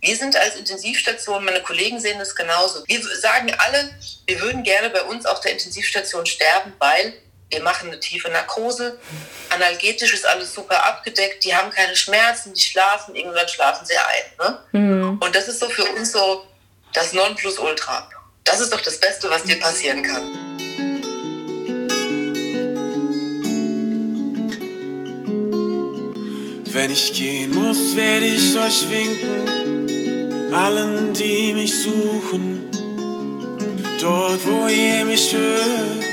Wir sind als Intensivstation, meine Kollegen sehen das genauso. Wir sagen alle, wir würden gerne bei uns auf der Intensivstation sterben, weil wir machen eine tiefe Narkose, analgetisch ist alles super abgedeckt, die haben keine Schmerzen, die schlafen, irgendwann schlafen sie ein. Ne? Und das ist so für uns so das Nonplusultra. Das ist doch das Beste, was dir passieren kann. Wenn ich gehen muss, werde ich euch winken, allen, die mich suchen. Dort, wo ihr mich hört,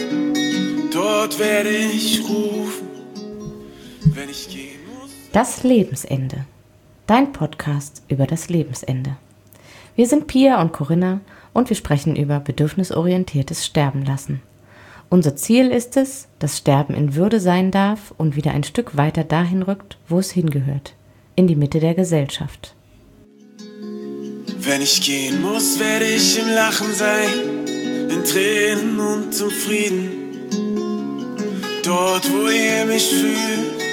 dort werde ich rufen. Wenn ich gehen muss. Das Lebensende. Dein Podcast über das Lebensende. Wir sind Pia und Corinna und wir sprechen über bedürfnisorientiertes Sterben lassen. Unser Ziel ist es, dass Sterben in Würde sein darf und wieder ein Stück weiter dahin rückt, wo es hingehört, in die Mitte der Gesellschaft. Wenn ich gehen muss, werde ich im Lachen sein, in Tränen und im Frieden. Dort, wo ihr mich fühlt,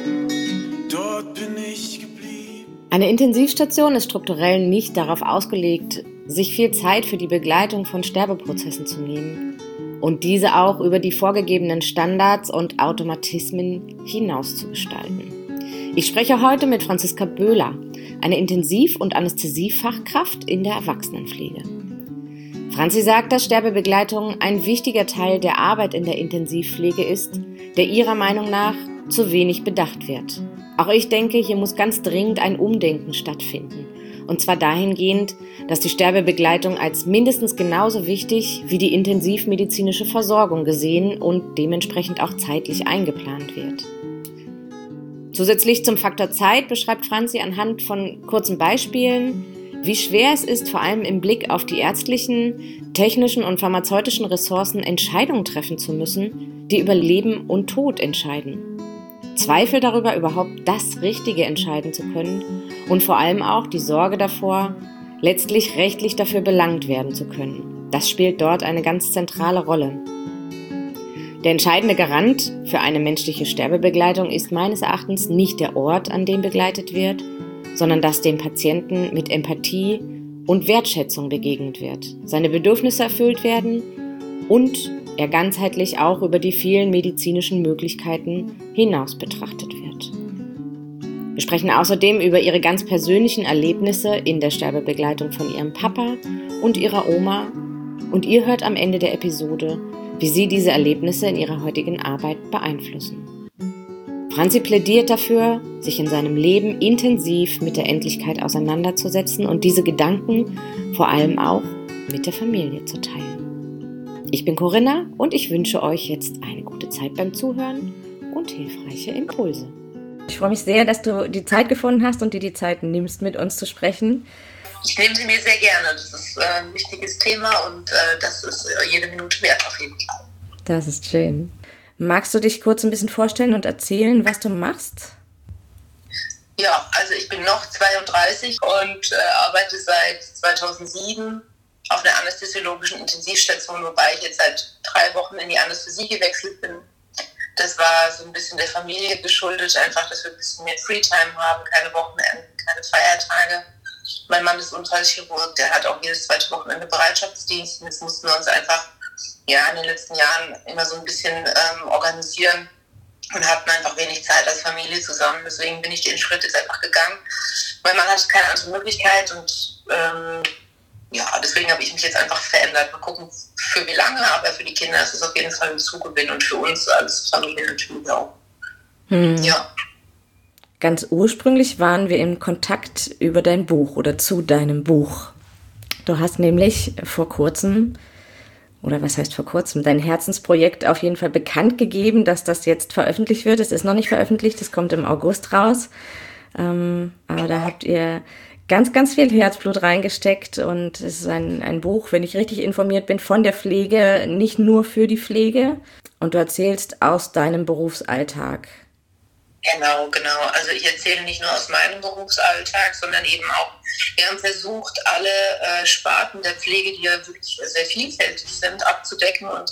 dort bin ich geblieben. Eine Intensivstation ist strukturell nicht darauf ausgelegt, sich viel Zeit für die Begleitung von Sterbeprozessen zu nehmen und diese auch über die vorgegebenen Standards und Automatismen hinaus zu gestalten. Ich spreche heute mit Franziska Böhler, eine Intensiv- und Anästhesiefachkraft in der Erwachsenenpflege. Franzi sagt, dass Sterbebegleitung ein wichtiger Teil der Arbeit in der Intensivpflege ist, der ihrer Meinung nach zu wenig bedacht wird. Auch ich denke, hier muss ganz dringend ein Umdenken stattfinden. Und zwar dahingehend, dass die Sterbebegleitung als mindestens genauso wichtig wie die intensivmedizinische Versorgung gesehen und dementsprechend auch zeitlich eingeplant wird. Zusätzlich zum Faktor Zeit beschreibt Franzi anhand von kurzen Beispielen, wie schwer es ist, vor allem im Blick auf die ärztlichen, technischen und pharmazeutischen Ressourcen Entscheidungen treffen zu müssen, die über Leben und Tod entscheiden. Zweifel darüber, überhaupt das Richtige entscheiden zu können und vor allem auch die Sorge davor, letztlich rechtlich dafür belangt werden zu können. Das spielt dort eine ganz zentrale Rolle. Der entscheidende Garant für eine menschliche Sterbebegleitung ist meines Erachtens nicht der Ort, an dem begleitet wird, sondern dass dem Patienten mit Empathie und Wertschätzung begegnet wird, seine Bedürfnisse erfüllt werden und er ganzheitlich auch über die vielen medizinischen Möglichkeiten hinaus betrachtet wird. Wir sprechen außerdem über ihre ganz persönlichen Erlebnisse in der Sterbebegleitung von ihrem Papa und ihrer Oma und ihr hört am Ende der Episode, wie sie diese Erlebnisse in ihrer heutigen Arbeit beeinflussen. Franzi plädiert dafür, sich in seinem Leben intensiv mit der Endlichkeit auseinanderzusetzen und diese Gedanken vor allem auch mit der Familie zu teilen. Ich bin Corinna und ich wünsche euch jetzt eine gute Zeit beim Zuhören und hilfreiche Impulse. Ich freue mich sehr, dass du die Zeit gefunden hast und dir die Zeit nimmst, mit uns zu sprechen. Ich nehme sie mir sehr gerne. Das ist ein wichtiges Thema und das ist jede Minute wert auf jeden Fall. Das ist schön. Magst du dich kurz ein bisschen vorstellen und erzählen, was du machst? Ja, also ich bin noch 32 und arbeite seit 2007 auf einer anästhesiologischen Intensivstation, wobei ich jetzt seit 3 Wochen in die Anästhesie gewechselt bin. Das war so ein bisschen der Familie geschuldet, einfach, dass wir ein bisschen mehr Freetime haben, keine Wochenenden, keine Feiertage. Mein Mann ist Unfallchirurg, der hat auch jedes 2. Wochenende Bereitschaftsdienst. Und jetzt mussten wir uns einfach in den letzten Jahren immer so ein bisschen organisieren und hatten einfach wenig Zeit als Familie zusammen. Deswegen bin ich den Schritt jetzt einfach gegangen. Mein Mann hatte keine andere Möglichkeit und deswegen habe ich mich jetzt einfach verändert. Mal gucken, für wie lange, aber für die Kinder ist es auf jeden Fall ein Zugewinn und für uns als Familie natürlich auch. Ja. Ganz ursprünglich waren wir in Kontakt über dein Buch oder zu deinem Buch. Du hast nämlich vor kurzem, oder was heißt vor kurzem, dein Herzensprojekt auf jeden Fall bekannt gegeben, dass das jetzt veröffentlicht wird. Es ist noch nicht veröffentlicht, es kommt im August raus. Aber da habt ihr ganz, ganz viel Herzblut reingesteckt und es ist ein Buch, wenn ich richtig informiert bin, von der Pflege, nicht nur für die Pflege. Und du erzählst aus deinem Berufsalltag. Genau. Also ich erzähle nicht nur aus meinem Berufsalltag, sondern eben auch, wir haben versucht, alle Sparten der Pflege, die ja wirklich sehr vielfältig sind, abzudecken und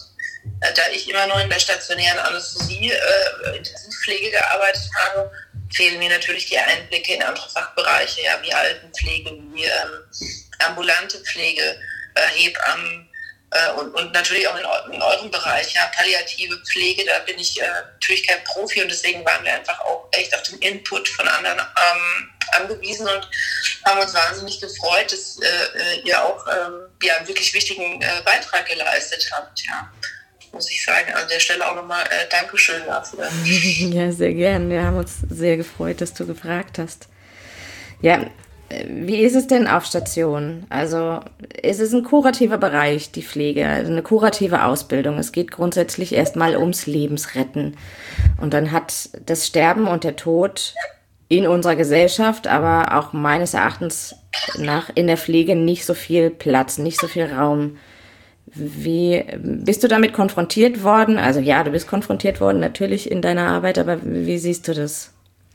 Da ich immer nur in der stationären Anästhesie, Intensivpflege gearbeitet habe, fehlen mir natürlich die Einblicke in andere Fachbereiche, ja, wie Altenpflege, wie ambulante Pflege, Hebammen und natürlich auch in eurem Bereich, ja, palliative Pflege, da bin ich natürlich kein Profi und deswegen waren wir einfach auch echt auf den Input von anderen angewiesen und haben uns wahnsinnig gefreut, dass ihr auch einen wirklich wichtigen Beitrag geleistet habt, ja. Muss ich sagen, an der Stelle auch nochmal Dankeschön dafür. Ja, sehr gern. Wir haben uns sehr gefreut, dass du gefragt hast. Ja, wie ist es denn auf Station? Also es ist ein kurativer Bereich, die Pflege, also eine kurative Ausbildung. Es geht grundsätzlich erstmal ums Lebensretten. Und dann hat das Sterben und der Tod in unserer Gesellschaft, aber auch meines Erachtens nach in der Pflege nicht so viel Platz, nicht so viel Raum. Wie bist du damit konfrontiert worden? Also ja, du bist konfrontiert worden natürlich in deiner Arbeit, aber wie siehst du das?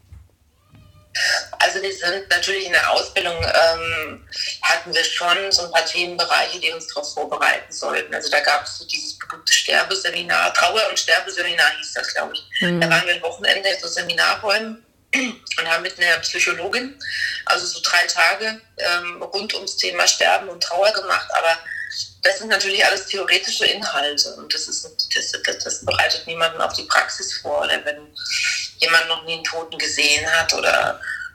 Also wir sind natürlich in der Ausbildung, hatten wir schon so ein paar Themenbereiche, die uns darauf vorbereiten sollten. Also da gab es so dieses berühmte Sterbeseminar, Trauer- und Sterbeseminar hieß das, glaube ich. Da waren wir ein Wochenende in so Seminarräumen und haben mit einer Psychologin, also so 3 Tage rund ums Thema Sterben und Trauer gemacht, aber das sind natürlich alles theoretische Inhalte und das bereitet niemanden auf die Praxis vor. Oder wenn jemand noch nie einen Toten gesehen hat oder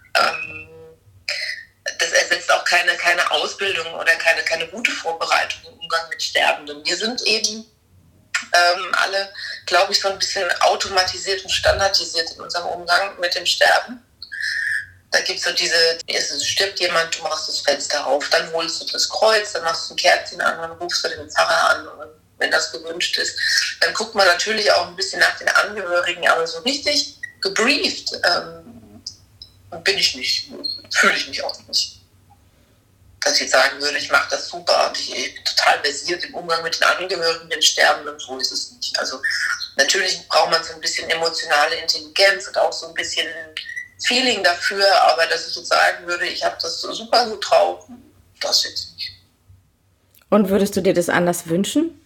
das ersetzt auch keine Ausbildung oder keine gute Vorbereitung im Umgang mit Sterbenden. Wir sind eben alle, glaube ich, so ein bisschen automatisiert und standardisiert in unserem Umgang mit dem Sterben. Da gibt es so es stirbt jemand, du machst das Fenster auf, dann holst du das Kreuz, dann machst du ein Kerzchen an, dann rufst du den Pfarrer an, wenn das gewünscht ist. Dann guckt man natürlich auch ein bisschen nach den Angehörigen, aber so richtig gebrieft bin ich nicht, fühle ich mich auch nicht. Dass ich jetzt sagen würde, ich mache das super und ich bin total versiert im Umgang mit den Angehörigen, den Sterbenden, so ist es nicht. Also natürlich braucht man so ein bisschen emotionale Intelligenz und auch so ein bisschen Feeling dafür, aber dass ich jetzt sagen würde, ich habe das so super gut drauf, das jetzt nicht. Und würdest du dir das anders wünschen?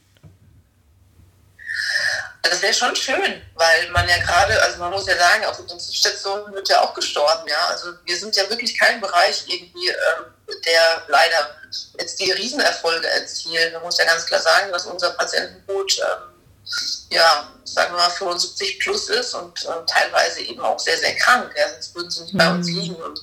Das wäre schon schön, weil man ja gerade, also man muss ja sagen, auf Intensivstationen wird ja auch gestorben, ja. Also wir sind ja wirklich kein Bereich irgendwie, der leider jetzt die Riesenerfolge erzielt. Man muss ja ganz klar sagen, dass unser Patientenboot sagen wir mal 75 plus ist und teilweise eben auch sehr, sehr krank. Ja, sonst würden sie nicht bei uns liegen. Und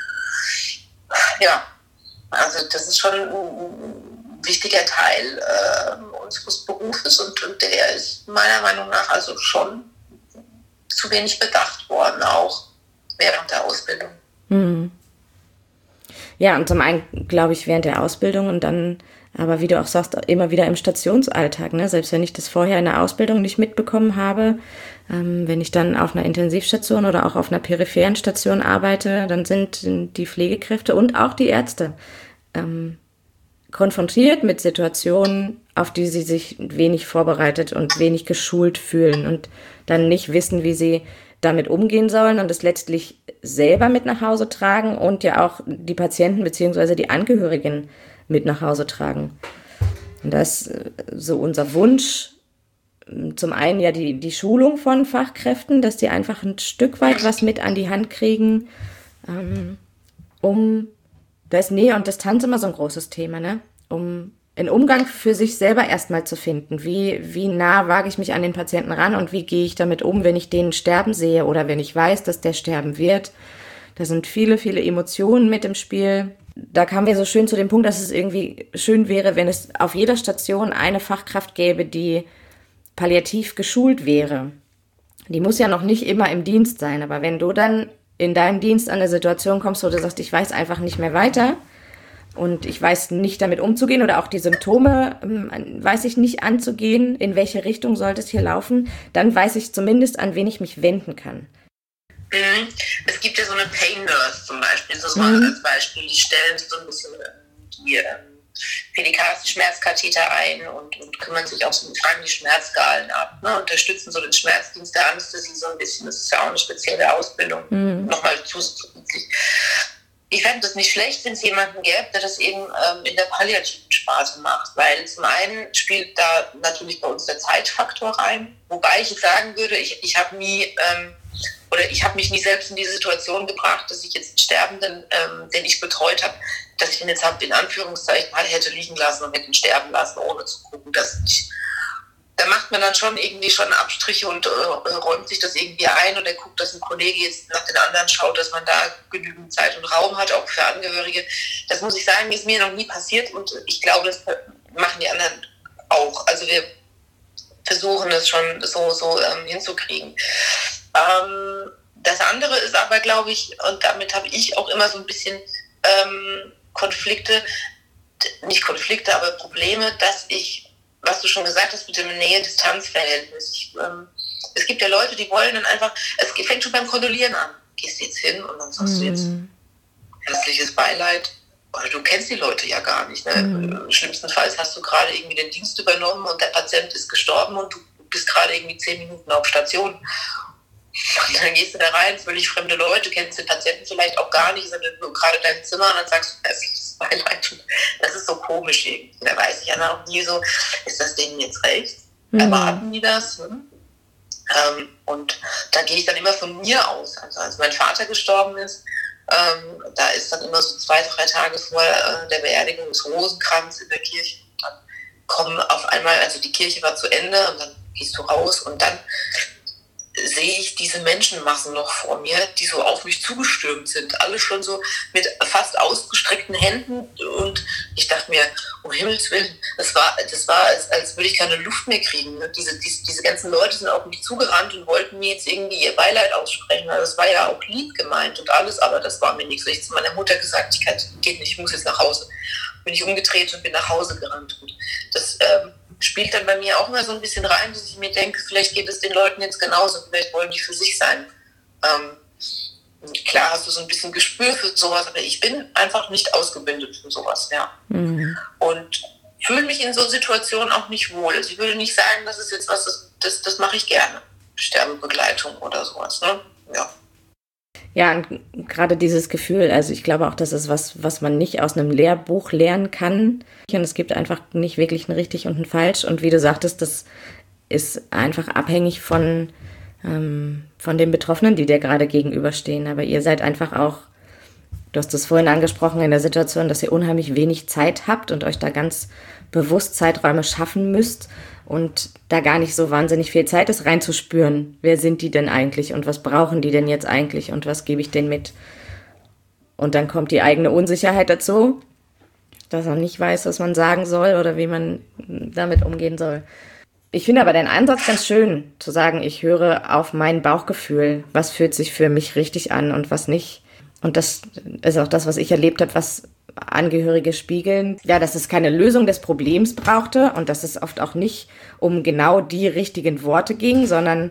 ja, also das ist schon ein wichtiger Teil unseres Berufes und der ist meiner Meinung nach also schon zu wenig bedacht worden, auch während der Ausbildung. Mhm. Ja, und zum einen, glaube ich, während der Ausbildung und dann, aber wie du auch sagst, immer wieder im Stationsalltag, ne? Selbst wenn ich das vorher in der Ausbildung nicht mitbekommen habe, wenn ich dann auf einer Intensivstation oder auch auf einer peripheren Station arbeite, dann sind die Pflegekräfte und auch die Ärzte konfrontiert mit Situationen, auf die sie sich wenig vorbereitet und wenig geschult fühlen und dann nicht wissen, wie sie damit umgehen sollen und es letztlich selber mit nach Hause tragen und ja auch die Patienten bzw. die Angehörigen mit nach Hause tragen. Und das ist so unser Wunsch, zum einen ja die Schulung von Fachkräften, dass die einfach ein Stück weit was mit an die Hand kriegen, da ist Nähe und Distanz immer so ein großes Thema, ne? Um einen Umgang für sich selber erstmal zu finden. Wie nah wage ich mich an den Patienten ran und wie gehe ich damit um, wenn ich den sterben sehe oder wenn ich weiß, dass der sterben wird. Da sind viele, viele Emotionen mit im Spiel. Da kamen wir so schön zu dem Punkt, dass es irgendwie schön wäre, wenn es auf jeder Station eine Fachkraft gäbe, die palliativ geschult wäre. Die muss ja noch nicht immer im Dienst sein, aber wenn du dann in deinem Dienst an eine Situation kommst, wo du sagst, ich weiß einfach nicht mehr weiter und ich weiß nicht damit umzugehen oder auch die Symptome weiß ich nicht anzugehen, in welche Richtung sollte es hier laufen, dann weiß ich zumindest, an wen ich mich wenden kann. Es gibt ja so eine Pain Nurse zum Beispiel, das ist mal als Beispiel, die stellen so ein bisschen die Schmerzkatheter ein und kümmern sich auch so, fragen die Schmerzskalen ab, ne, unterstützen so den Schmerzdienst der Anästhesie so ein bisschen, das ist ja auch eine spezielle Ausbildung, nochmal zusätzlich. Ich fände das nicht schlecht, wenn es jemanden gäbe, der das eben in der palliativen Sparte macht, weil zum einen spielt da natürlich bei uns der Zeitfaktor rein, wobei ich jetzt sagen würde, ich habe mich nie selbst in die Situation gebracht, dass ich jetzt einen Sterbenden, den ich betreut habe, dass ich ihn jetzt in Anführungszeichen halt hätte liegen lassen und hätte ihn sterben lassen, ohne zu gucken, dass ich. Da macht man dann schon irgendwie schon Abstriche und räumt sich das irgendwie ein oder guckt, dass ein Kollege jetzt nach den anderen schaut, dass man da genügend Zeit und Raum hat, auch für Angehörige. Das muss ich sagen, ist mir noch nie passiert und ich glaube, das machen die anderen auch. Also wir versuchen das schon so hinzukriegen. Das andere ist aber, glaube ich, und damit habe ich auch immer so ein bisschen aber Probleme, dass ich, was du schon gesagt hast mit dem Nähe-Distanz-Verhältnis. Es gibt ja Leute, die wollen dann einfach, es fängt schon beim Kondolieren an. Gehst jetzt hin und dann sagst du jetzt herzliches Beileid. Oder du kennst die Leute ja gar nicht. Ne? Schlimmstenfalls hast du gerade irgendwie den Dienst übernommen und der Patient ist gestorben und du bist gerade irgendwie 10 Minuten auf Station. Und dann gehst du da rein, völlig fremde Leute, kennst den Patienten vielleicht auch gar nicht, sondern nur gerade dein Zimmer und dann sagst du, herzliches Beileid. Das ist so komisch irgendwie. Da weiß ich ja noch nie so, ist das denen jetzt recht? Erwarten die das? Und da gehe ich dann immer von mir aus. Also als mein Vater gestorben ist, da ist dann immer so 2-3 Tage vor der Beerdigung des Rosenkranz in der Kirche. Und dann kommen auf einmal, also die Kirche war zu Ende und dann gehst du raus und dann sehe ich diese Menschenmassen noch vor mir, die so auf mich zugestürmt sind. Alle schon so mit fast ausgestreckten Händen und ich dachte mir, um Himmels Willen, das war als würde ich keine Luft mehr kriegen. Diese ganzen Leute sind auf mich zugerannt und wollten mir jetzt irgendwie ihr Beileid aussprechen. Also das war ja auch lieb gemeint und alles, aber das war mir nichts. Ich habe zu meiner Mutter gesagt, geht nicht, ich muss jetzt nach Hause. Bin ich umgedreht und bin nach Hause gerannt. Und das spielt dann bei mir auch immer so ein bisschen rein, dass ich mir denke, vielleicht geht es den Leuten jetzt genauso, vielleicht wollen die für sich sein. Klar hast du so ein bisschen Gespür für sowas, aber ich bin einfach nicht ausgebildet für sowas, ja. Und fühle mich in so Situationen auch nicht wohl. Also ich würde nicht sagen, das ist jetzt was, das mache ich gerne. Sterbebegleitung oder sowas, ne? Ja. Ja, und gerade dieses Gefühl, also ich glaube auch, das ist was man nicht aus einem Lehrbuch lernen kann. Und es gibt einfach nicht wirklich ein richtig und ein falsch. Und wie du sagtest, das ist einfach abhängig von den Betroffenen, die dir gerade gegenüberstehen. Aber ihr seid einfach auch, du hast es vorhin angesprochen, in der Situation, dass ihr unheimlich wenig Zeit habt und euch da ganz bewusst Zeiträume schaffen müsst und da gar nicht so wahnsinnig viel Zeit ist, reinzuspüren. Wer sind die denn eigentlich und was brauchen die denn jetzt eigentlich und was gebe ich denen mit? Und dann kommt die eigene Unsicherheit dazu, dass man nicht weiß, was man sagen soll oder wie man damit umgehen soll. Ich finde aber deinen Ansatz ganz schön, zu sagen, ich höre auf mein Bauchgefühl, was fühlt sich für mich richtig an und was nicht. Und das ist auch das, was ich erlebt habe, was Angehörige spiegeln. Ja, dass es keine Lösung des Problems brauchte und dass es oft auch nicht um genau die richtigen Worte ging, sondern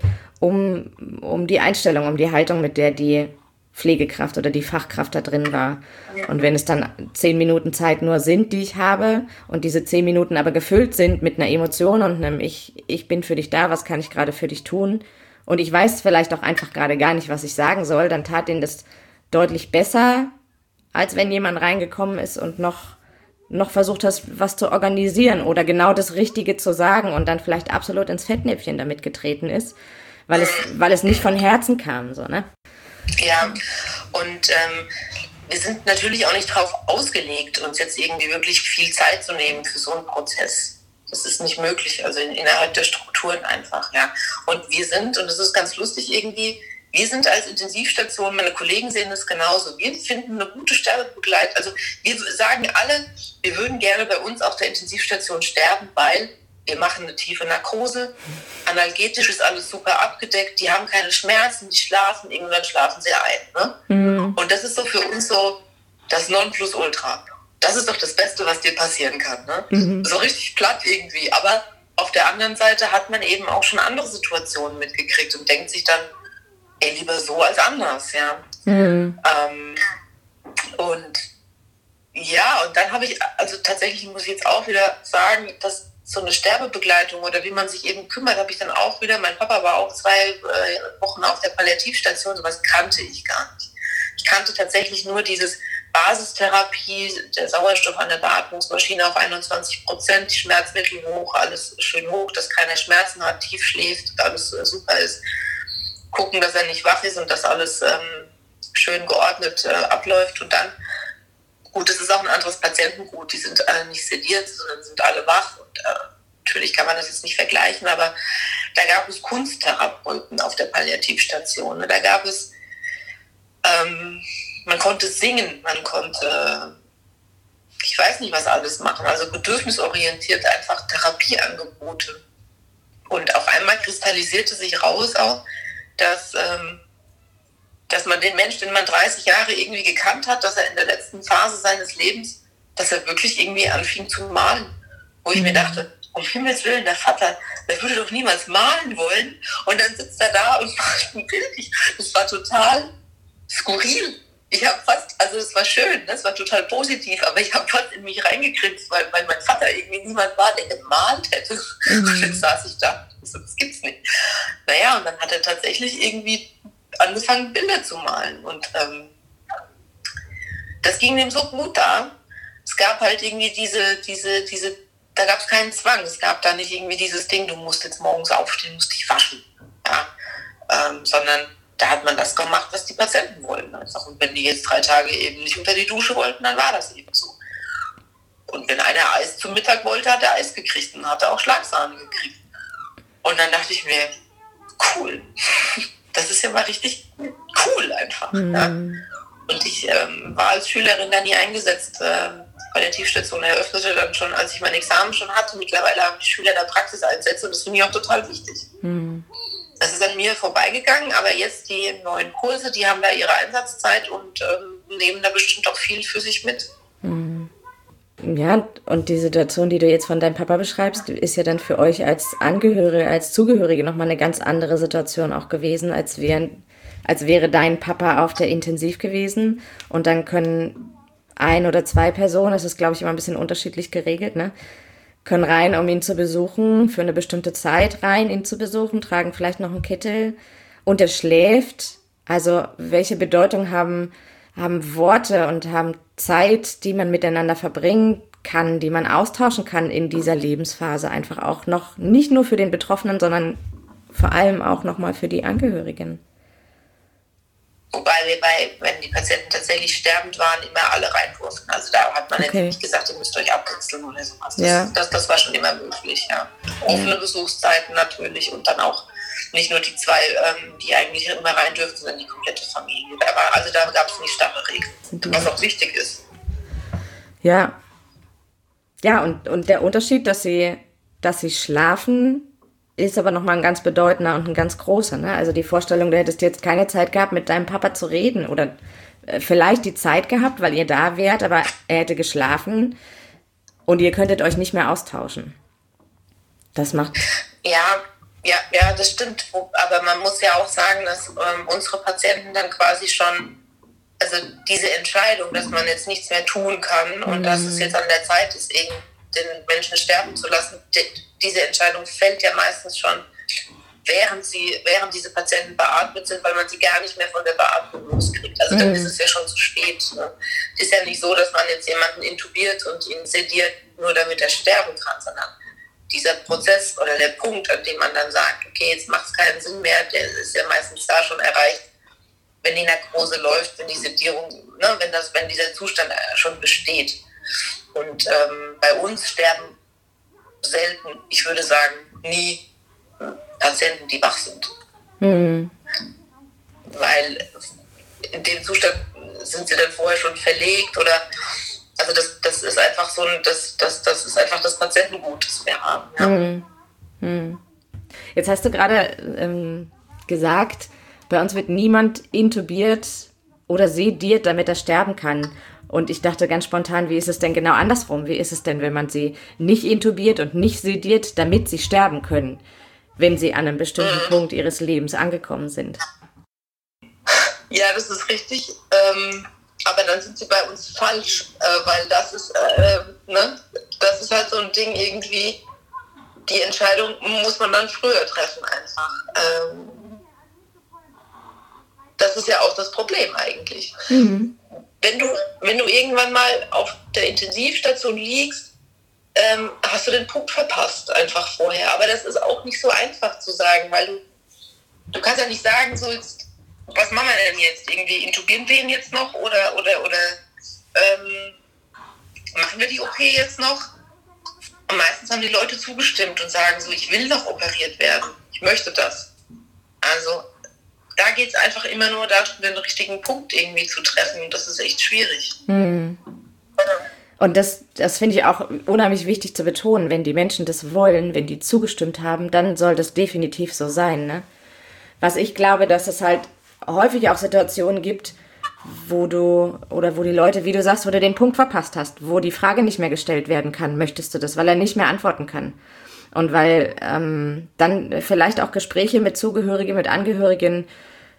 um die Einstellung, um die Haltung, mit der die Pflegekraft oder die Fachkraft da drin war. Und wenn es dann 10 Minuten Zeit nur sind, die ich habe und diese 10 Minuten aber gefüllt sind mit einer Emotion und einem ich bin für dich da, was kann ich gerade für dich tun? Und ich weiß vielleicht auch einfach gerade gar nicht, was ich sagen soll, dann tat denen das deutlich besser, als wenn jemand reingekommen ist und noch versucht hat, was zu organisieren oder genau das Richtige zu sagen und dann vielleicht absolut ins Fettnäpfchen damit getreten ist, weil es nicht von Herzen kam, so, ne? Ja, und wir sind natürlich auch nicht darauf ausgelegt, uns jetzt irgendwie wirklich viel Zeit zu nehmen für so einen Prozess. Das ist nicht möglich, also innerhalb der Strukturen einfach, ja. Und wir sind, und das ist ganz lustig irgendwie, wir sind als Intensivstation, meine Kollegen sehen das genauso, wir finden eine gute Sterbebegleitung, also wir sagen alle, wir würden gerne bei uns auf der Intensivstation sterben, weil wir machen eine tiefe Narkose, analgetisch ist alles super abgedeckt, die haben keine Schmerzen, die schlafen, irgendwann schlafen sie ein. Ne? Und das ist so für uns so das Nonplusultra. Das ist doch das Beste, was dir passieren kann. Ne? So richtig platt irgendwie, aber auf der anderen Seite hat man eben auch schon andere Situationen mitgekriegt und denkt sich dann, ey, lieber so als anders, ja. Und ja, und dann habe ich, also tatsächlich muss ich jetzt auch wieder sagen, dass so eine Sterbebegleitung oder wie man sich eben kümmert, habe ich dann auch wieder, mein Papa war auch 2 Wochen auf der Palliativstation, sowas kannte ich gar nicht. Ich kannte tatsächlich nur dieses Basistherapie, der Sauerstoff an der Beatmungsmaschine auf 21%, die Schmerzmittel hoch, alles schön hoch, dass keiner Schmerzen hat, tief schläft, alles super ist. Gucken, dass er nicht wach ist und dass alles schön geordnet abläuft. Und dann, gut, es ist auch ein anderes Patientengut, die sind alle nicht sediert, sondern sind alle wach. Und natürlich kann man das jetzt nicht vergleichen, aber da gab es Kunsttherapeuten auf der Palliativstation. Da gab es, man konnte singen, man konnte, ich weiß nicht, was alles machen, also bedürfnisorientiert einfach Therapieangebote. Und auf einmal kristallisierte sich raus auch, dass man den Mensch, den man 30 Jahre irgendwie gekannt hat, dass er in der letzten Phase seines Lebens, dass er wirklich irgendwie anfing zu malen. Wo ich mir dachte, um Himmels Willen, der Vater, der würde doch niemals malen wollen. Und dann sitzt er da und macht ein Bild. Das war total skurril. Ich habe fast, also es war schön, es war total positiv, aber ich habe fast in mich reingekriegt, weil mein Vater irgendwie niemand war, der gemalt hätte. Und jetzt saß ich da, das gibt's nicht. Naja, und dann hat er tatsächlich irgendwie angefangen, Bilder zu malen. Und das ging ihm so gut da. Es gab halt irgendwie da gab es keinen Zwang. Es gab da nicht irgendwie dieses Ding, du musst jetzt morgens aufstehen, musst dich waschen. Ja? Sondern da hat man das gemacht, was die Patienten wollten. Und wenn die jetzt 3 Tage eben nicht unter die Dusche wollten, dann war das eben so. Und wenn einer Eis zum Mittag wollte, hat er Eis gekriegt und hat er auch Schlagsahne gekriegt. Und dann dachte ich mir, cool. Das ist ja mal richtig cool einfach. Mhm. Ja? Und ich war als Schülerin da nie eingesetzt. Palliativstation eröffnete dann schon, als ich mein Examen schon hatte. Mittlerweile haben die Schüler da Praxiseinsätze und das finde ich auch total wichtig. Mhm. Das ist an mir vorbeigegangen, aber jetzt die neuen Kurse, die haben da ihre Einsatzzeit und nehmen da bestimmt auch viel für sich mit. Ja, und die Situation, die du jetzt von deinem Papa beschreibst, ist ja dann für euch als Angehörige, als Zugehörige nochmal eine ganz andere Situation auch gewesen, als wäre dein Papa auf der Intensiv gewesen. Und dann können 1 oder 2 Personen, das ist, glaube ich, immer ein bisschen unterschiedlich geregelt, ne? Können rein, um ihn zu besuchen, für eine bestimmte Zeit rein, ihn zu besuchen, tragen vielleicht noch einen Kittel und er schläft. Also welche Bedeutung haben Worte und haben Zeit, die man miteinander verbringen kann, die man austauschen kann in dieser Lebensphase, einfach auch noch, nicht nur für den Betroffenen, sondern vor allem auch nochmal für die Angehörigen. Wobei wir wenn die Patienten tatsächlich sterbend waren, immer alle rein durften. Also da hat man jetzt nicht gesagt, ihr müsst euch abkitzeln oder sowas. Das war schon immer möglich, ja. Offene Besuchszeiten natürlich und dann auch nicht nur die 2, die eigentlich immer rein dürften, sondern die komplette Familie. Da gab es nicht starre Regeln, was auch wichtig ist. Ja. Ja, und der Unterschied, dass sie schlafen, ist aber nochmal ein ganz bedeutender und ein ganz großer. Ne? Also die Vorstellung, du hättest jetzt keine Zeit gehabt, mit deinem Papa zu reden oder vielleicht die Zeit gehabt, weil ihr da wärt, aber er hätte geschlafen und ihr könntet euch nicht mehr austauschen. Das macht... Ja, das stimmt. Aber man muss ja auch sagen, dass unsere Patienten dann quasi schon, also diese Entscheidung, dass man jetzt nichts mehr tun kann und dass es jetzt an der Zeit ist, den Menschen sterben zu lassen, diese Entscheidung fällt ja meistens schon, während diese Patienten beatmet sind, weil man sie gar nicht mehr von der Beatmung loskriegt. Also dann ist es ja schon zu spät. Ne? Es ist ja nicht so, dass man jetzt jemanden intubiert und ihn sediert, nur damit er sterben kann, sondern dieser Prozess oder der Punkt, an dem man dann sagt, okay, jetzt macht es keinen Sinn mehr, der ist ja meistens da schon erreicht, wenn die Narkose läuft, wenn die Sedierung, ne, wenn dieser Zustand schon besteht. Und bei uns sterben selten, ich würde sagen, nie Patienten, die wach sind. Mhm. Weil in dem Zustand sind sie dann vorher schon verlegt oder also das ist einfach so das ist einfach das Patientengut, das wir haben. Ja. Mhm. Jetzt hast du gerade gesagt, bei uns wird niemand intubiert oder sediert, damit er sterben kann. Und ich dachte ganz spontan, wie ist es denn genau andersrum? Wie ist es denn, wenn man sie nicht intubiert und nicht sediert, damit sie sterben können, wenn sie an einem bestimmten Punkt ihres Lebens angekommen sind? Ja, das ist richtig. Aber dann sind sie bei uns falsch, weil das ist halt so ein Ding irgendwie, die Entscheidung muss man dann früher treffen einfach. Das ist ja auch das Problem eigentlich. Mhm. wenn du irgendwann mal auf der Intensivstation liegst, hast du den Punkt verpasst einfach vorher. Aber das ist auch nicht so einfach zu sagen, weil du kannst ja nicht sagen, so jetzt, was machen wir denn jetzt? Irgendwie intubieren wir ihn jetzt noch oder machen wir die OP jetzt noch? Und meistens haben die Leute zugestimmt und sagen so, ich will noch operiert werden. Ich möchte das. Also da geht es einfach immer nur darum, den richtigen Punkt irgendwie zu treffen. Und das ist echt schwierig. Mhm. Und das finde ich auch unheimlich wichtig zu betonen. Wenn die Menschen das wollen, wenn die zugestimmt haben, dann soll das definitiv so sein. Ne? Was ich glaube, dass es halt häufig auch Situationen gibt, wo die Leute, wie du sagst, wo du den Punkt verpasst hast, wo die Frage nicht mehr gestellt werden kann, möchtest du das, weil er nicht mehr antworten kann. Und weil dann vielleicht auch Gespräche mit Zugehörigen, mit Angehörigen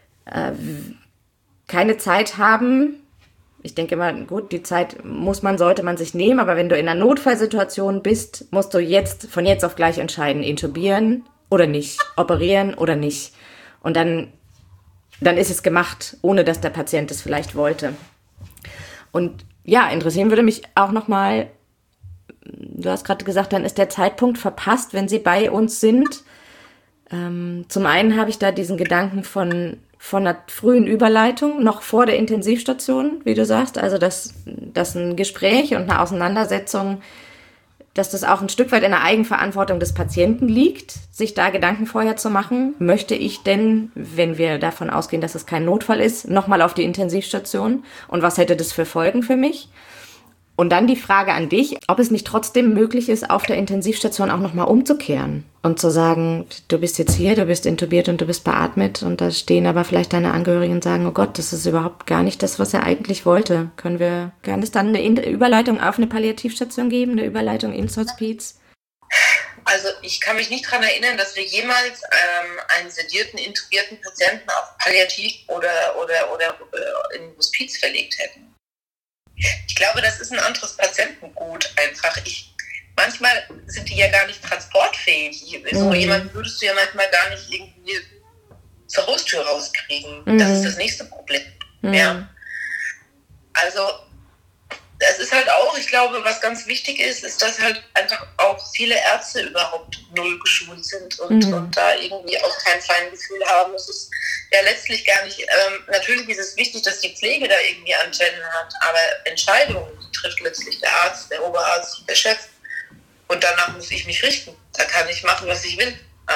keine Zeit haben. Ich denke mal, gut, die Zeit sollte man sich nehmen, aber wenn du in einer Notfallsituation bist, musst du von jetzt auf gleich entscheiden, intubieren oder nicht, operieren oder nicht. Und dann ist es gemacht, ohne dass der Patient es vielleicht wollte. Und ja, interessieren würde mich auch nochmal, du hast gerade gesagt, dann ist der Zeitpunkt verpasst, wenn sie bei uns sind. Zum einen habe ich da diesen Gedanken von einer frühen Überleitung, noch vor der Intensivstation, wie du sagst. Also, dass ein Gespräch und eine Auseinandersetzung, dass das auch ein Stück weit in der Eigenverantwortung des Patienten liegt, sich da Gedanken vorher zu machen. Möchte ich denn, wenn wir davon ausgehen, dass es kein Notfall ist, nochmal auf die Intensivstation? Und was hätte das für Folgen für mich? Und dann die Frage an dich, ob es nicht trotzdem möglich ist, auf der Intensivstation auch nochmal umzukehren und zu sagen, du bist jetzt hier, du bist intubiert und du bist beatmet und da stehen aber vielleicht deine Angehörigen und sagen, oh Gott, das ist überhaupt gar nicht das, was er eigentlich wollte. Kann es dann eine Überleitung auf eine Palliativstation geben, eine Überleitung ins Hospiz? Also ich kann mich nicht daran erinnern, dass wir jemals einen sedierten, intubierten Patienten auf Palliativ oder in Hospiz verlegt hätten. Ich glaube, das ist ein anderes Patientengut einfach. Manchmal sind die ja gar nicht transportfähig. So jemanden würdest du ja manchmal gar nicht irgendwie zur Haustür rauskriegen. Das ist das nächste Problem. Ja. Also es ist halt auch, ich glaube, was ganz wichtig ist, dass halt einfach auch viele Ärzte überhaupt null geschult sind und da irgendwie auch kein Feingefühl haben. Es ist ja letztlich gar nicht, natürlich ist es wichtig, dass die Pflege da irgendwie Antennen hat, aber Entscheidungen trifft letztlich der Arzt, der Oberarzt, der Chef und danach muss ich mich richten. Da kann ich machen, was ich will.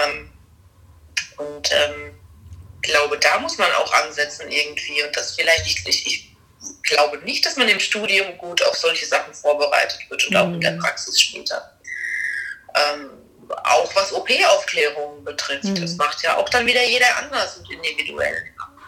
Ich glaube, da muss man auch ansetzen irgendwie und das vielleicht, ich glaube nicht, dass man im Studium gut auf solche Sachen vorbereitet wird oder auch in der Praxis später. Auch was OP-Aufklärungen betrifft. Das macht ja auch dann wieder jeder anders und individuell.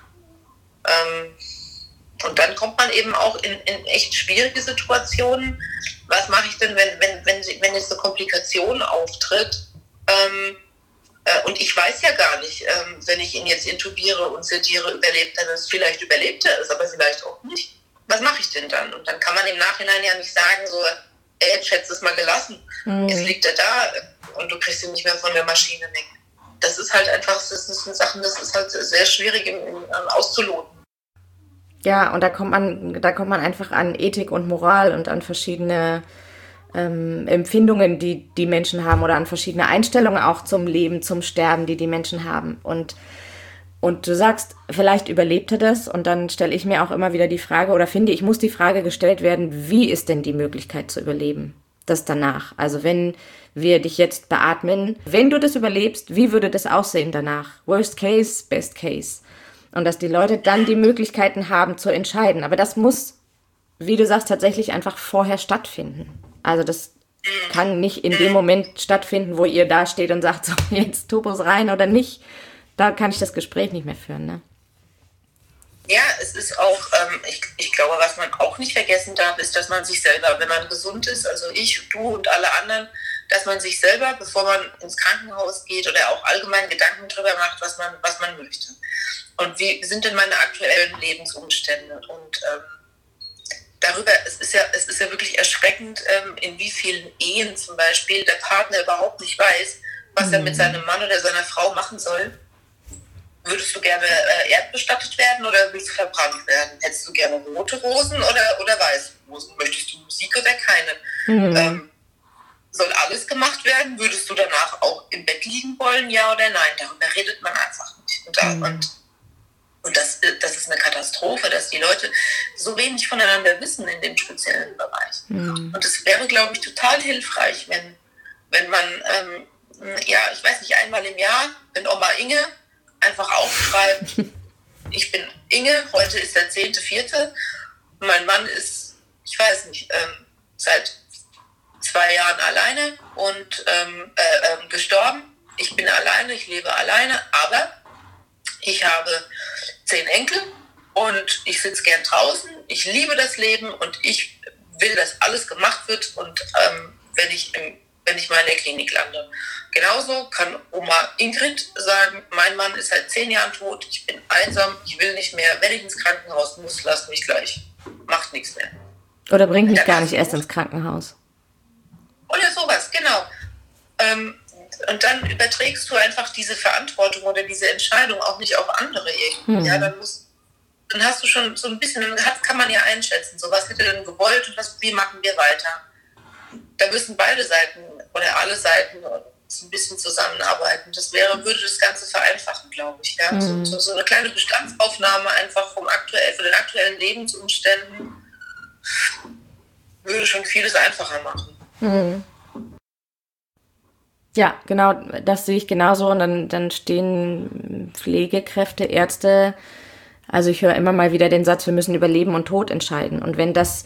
Und dann kommt man eben auch in echt schwierige Situationen. Was mache ich denn, wenn jetzt eine Komplikation auftritt? Und ich weiß ja gar nicht, wenn ich ihn jetzt intubiere und sediere, überlebt er es. Vielleicht überlebt er es, aber vielleicht auch nicht. Was mache ich denn dann? Und dann kann man im Nachhinein ja nicht sagen, so, jetzt hättest du es mal gelassen. Jetzt liegt er da und du kriegst ihn nicht mehr von der Maschine weg. Das ist halt einfach, das sind Sachen, das ist halt sehr schwierig auszuloten. Ja, und da kommt man einfach an Ethik und Moral und an verschiedene Empfindungen, die Menschen haben oder an verschiedene Einstellungen auch zum Leben, zum Sterben, die Menschen haben. Und du sagst, vielleicht überlebt er das und dann stelle ich mir auch immer wieder die Frage oder finde ich, muss die Frage gestellt werden, wie ist denn die Möglichkeit zu überleben? Das danach. Also wenn wir dich jetzt beatmen, wenn du das überlebst, wie würde das aussehen danach? Worst case, best case. Und dass die Leute dann die Möglichkeiten haben zu entscheiden. Aber das muss, wie du sagst, tatsächlich einfach vorher stattfinden. Also das kann nicht in dem Moment stattfinden, wo ihr da steht und sagt, so jetzt Turbos rein oder nicht. Da kann ich das Gespräch nicht mehr führen, ne? Ja, es ist auch, ich glaube, was man auch nicht vergessen darf, ist, dass man sich selber, wenn man gesund ist, also ich, du und alle anderen, dass man sich selber, bevor man ins Krankenhaus geht oder auch allgemein Gedanken drüber macht, was man möchte. Und wie sind denn meine aktuellen Lebensumstände? Und darüber, es ist ja wirklich erschreckend, in wie vielen Ehen zum Beispiel der Partner überhaupt nicht weiß, was er mit seinem Mann oder seiner Frau machen soll. würdest du gerne erdbestattet werden oder willst du verbrannt werden? Hättest du gerne rote Rosen oder weiße Rosen? Möchtest du Musik oder keine? Soll alles gemacht werden? Würdest du danach auch im Bett liegen wollen, ja oder nein? Darüber redet man einfach nicht. Und das ist eine Katastrophe, dass die Leute so wenig voneinander wissen in dem speziellen Bereich. Und es wäre, glaube ich, total hilfreich, wenn man, ich weiß nicht, einmal im Jahr, wenn Oma Inge einfach aufschreibt, ich bin Inge, heute ist der 10.4. Mein Mann ist, ich weiß nicht, seit 2 Jahren alleine und gestorben. Ich bin alleine, ich lebe alleine, aber ich habe 10 Enkel und ich sitze gern draußen. Ich liebe das Leben und ich will, dass alles gemacht wird und wenn ich mal in der Klinik lande. Genauso kann Oma Ingrid sagen, mein Mann ist seit 10 Jahren tot, ich bin einsam, ich will nicht mehr, wenn ich ins Krankenhaus muss, lasst mich gleich, macht nichts mehr. Oder bringt mich gar nicht erst ins Krankenhaus. Oder sowas, genau. Und dann überträgst du einfach diese Verantwortung oder diese Entscheidung auch nicht auf andere irgendwie. Ja, dann hast du schon so ein bisschen, kann man ja einschätzen, so was hätte denn gewollt und wie machen wir weiter. Da müssen beide Seiten oder alle Seiten so ein bisschen zusammenarbeiten. Das würde das Ganze vereinfachen, glaube ich. Ja? So eine kleine Bestandsaufnahme einfach von den aktuellen Lebensumständen würde schon vieles einfacher machen. Ja, genau, das sehe ich genauso. Und dann stehen Pflegekräfte, Ärzte, also ich höre immer mal wieder den Satz, wir müssen über Leben und Tod entscheiden. Und wenn das,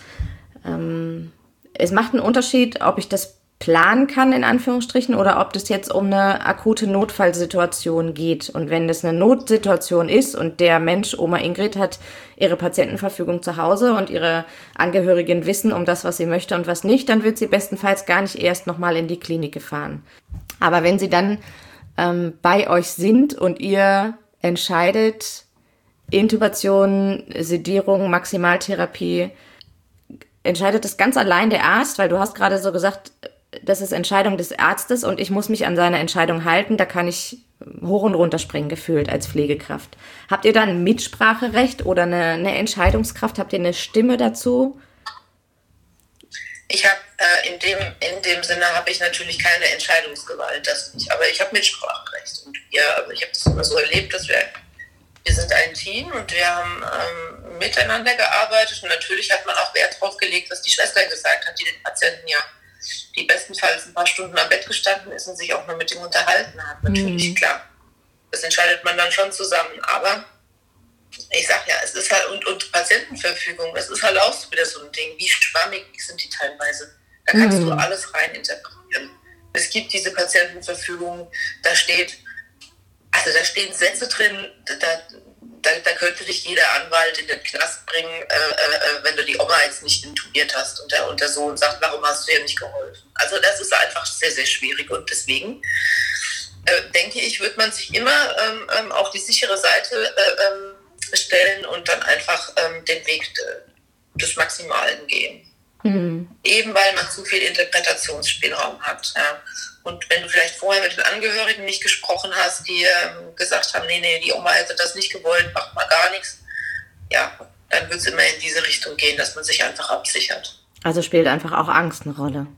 es macht einen Unterschied, ob ich das planen kann, in Anführungsstrichen, oder ob das jetzt um eine akute Notfallsituation geht. Und wenn das eine Notsituation ist und der Mensch, Oma Ingrid, hat ihre Patientenverfügung zu Hause und ihre Angehörigen wissen um das, was sie möchte und was nicht, dann wird sie bestenfalls gar nicht erst nochmal in die Klinik gefahren. Aber wenn sie dann bei euch sind und ihr entscheidet, Intubation, Sedierung, Maximaltherapie, entscheidet das ganz allein der Arzt, weil du hast gerade so gesagt, das ist Entscheidung des Arztes und ich muss mich an seine Entscheidung halten, da kann ich hoch und runter springen gefühlt als Pflegekraft. Habt ihr da ein Mitspracherecht oder eine Entscheidungskraft? Habt ihr eine Stimme dazu? Ich habe in dem Sinne habe ich natürlich keine Entscheidungsgewalt, das nicht, aber ich habe Mitspracherecht. Und also ich habe es immer so erlebt, dass wir sind ein Team und wir haben miteinander gearbeitet und natürlich hat man auch Wert darauf gelegt, was die Schwester gesagt hat, die den Patienten die bestenfalls ein paar Stunden am Bett gestanden ist und sich auch nur mit ihm unterhalten hat. Natürlich, klar. Das entscheidet man dann schon zusammen. Aber ich sag ja, es ist halt, und Patientenverfügung, das ist halt auch wieder so ein Ding. Wie schwammig sind die teilweise? Da kannst du alles rein interpretieren. Es gibt diese Patientenverfügung, da stehen Sätze drin, da könnte dich jeder Anwalt in den Knast bringen, wenn du die Oma jetzt nicht intubiert hast und der Sohn sagt, warum hast du ihr nicht geholfen? Also das ist einfach sehr, sehr schwierig und deswegen denke ich, wird man sich immer auf die sichere Seite stellen und dann einfach den Weg des Maximalen gehen. Eben weil man zu viel Interpretationsspielraum hat. Ja. Und wenn du vielleicht vorher mit den Angehörigen nicht gesprochen hast, die gesagt haben, nee, die Oma hätte das nicht gewollt, macht mal gar nichts, ja, dann wird es immer in diese Richtung gehen, dass man sich einfach absichert. Also spielt einfach auch Angst eine Rolle?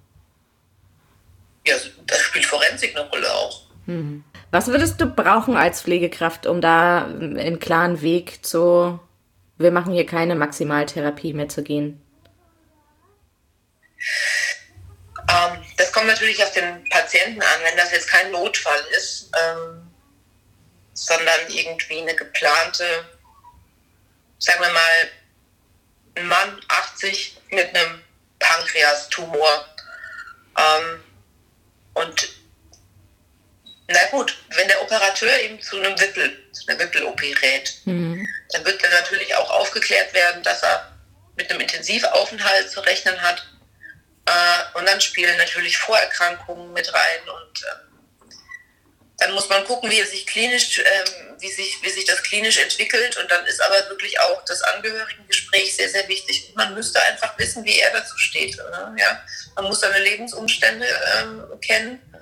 Ja, da spielt Forensik eine Rolle auch. Was würdest du brauchen als Pflegekraft, um da einen klaren Weg wir machen hier keine Maximaltherapie mehr zu gehen? Das kommt natürlich auf den Patienten an, wenn das jetzt kein Notfall ist, sondern irgendwie eine geplante, sagen wir mal, ein Mann 80 mit einem Pankreastumor. Und na gut, wenn der Operateur eben zu einer Wippel-OP rät, dann wird er natürlich auch aufgeklärt werden, dass er mit einem Intensivaufenthalt zu rechnen hat. Und dann spielen natürlich Vorerkrankungen mit rein und dann muss man gucken, wie sich das klinisch entwickelt und dann ist aber wirklich auch das Angehörigengespräch sehr, sehr wichtig. Und man müsste einfach wissen, wie er dazu steht. Ja? Man muss seine Lebensumstände kennen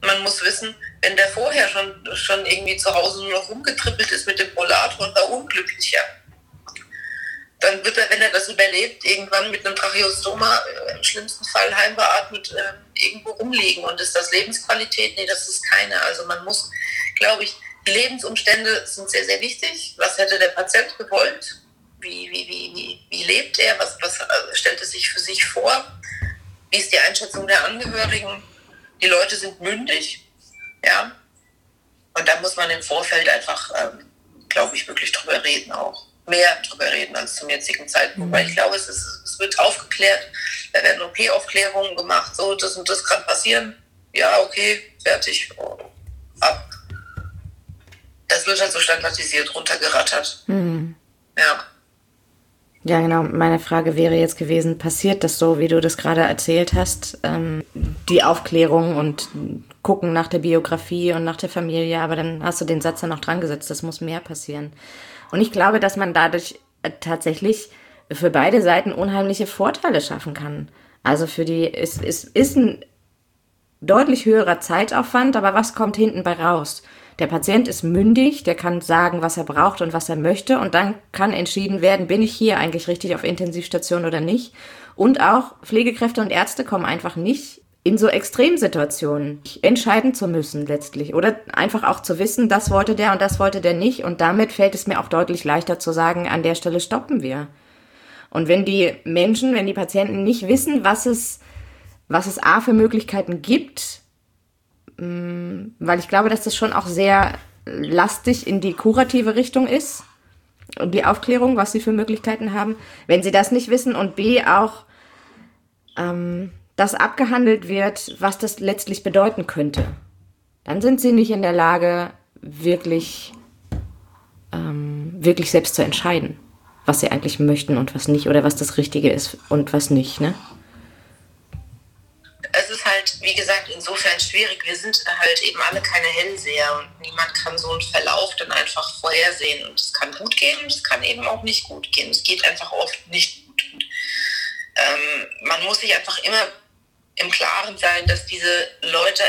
man muss wissen, wenn der vorher schon irgendwie zu Hause nur noch rumgetrippelt ist mit dem Rollator und war unglücklicher, dann wird er, wenn er das überlebt, irgendwann mit einem Tracheostoma im schlimmsten Fall heimbeatmet irgendwo rumliegen. Und ist das Lebensqualität? Nee, das ist keine. Also man muss, glaube ich, die Lebensumstände sind sehr, sehr wichtig. Was hätte der Patient gewollt? Wie lebt er? Was stellt er sich für sich vor? Wie ist die Einschätzung der Angehörigen? Die Leute sind mündig, ja. Und da muss man im Vorfeld einfach, glaube ich, wirklich drüber reden auch. Mehr drüber reden als zum jetzigen Zeitpunkt, weil ich glaube, es wird aufgeklärt, da werden OP-Aufklärungen gemacht, so, das und das kann passieren, ja, okay, fertig, ab. Das wird halt so standardisiert runtergerattert. Ja. Ja, genau. Meine Frage wäre jetzt gewesen, passiert das so, wie du das gerade erzählt hast, die Aufklärung und gucken nach der Biografie und nach der Familie, aber dann hast du den Satz ja noch dran gesetzt, das muss mehr passieren. Und ich glaube, dass man dadurch tatsächlich für beide Seiten unheimliche Vorteile schaffen kann. Also es ist ein deutlich höherer Zeitaufwand, aber was kommt hinten bei raus? Der Patient ist mündig, der kann sagen, was er braucht und was er möchte und dann kann entschieden werden, bin ich hier eigentlich richtig auf Intensivstation oder nicht. Und auch Pflegekräfte und Ärzte kommen einfach nicht in so Extremsituationen entscheiden zu müssen letztlich oder einfach auch zu wissen, das wollte der und das wollte der nicht und damit fällt es mir auch deutlich leichter zu sagen, an der Stelle stoppen wir. Und wenn die Patienten nicht wissen, was es A für Möglichkeiten gibt, weil ich glaube, dass das schon auch sehr lastig in die kurative Richtung ist und die Aufklärung, was sie für Möglichkeiten haben, wenn sie das nicht wissen und B auch das abgehandelt wird, was das letztlich bedeuten könnte, dann sind sie nicht in der Lage, wirklich selbst zu entscheiden, was sie eigentlich möchten und was nicht oder was das Richtige ist und was nicht, ne? Es ist halt, wie gesagt, insofern schwierig. Wir sind halt eben alle keine Hellseher und niemand kann so einen Verlauf dann einfach vorhersehen. Und es kann gut gehen und es kann eben auch nicht gut gehen. Es geht einfach oft nicht gut. Und, man muss sich einfach immer im Klaren sein, dass diese Leute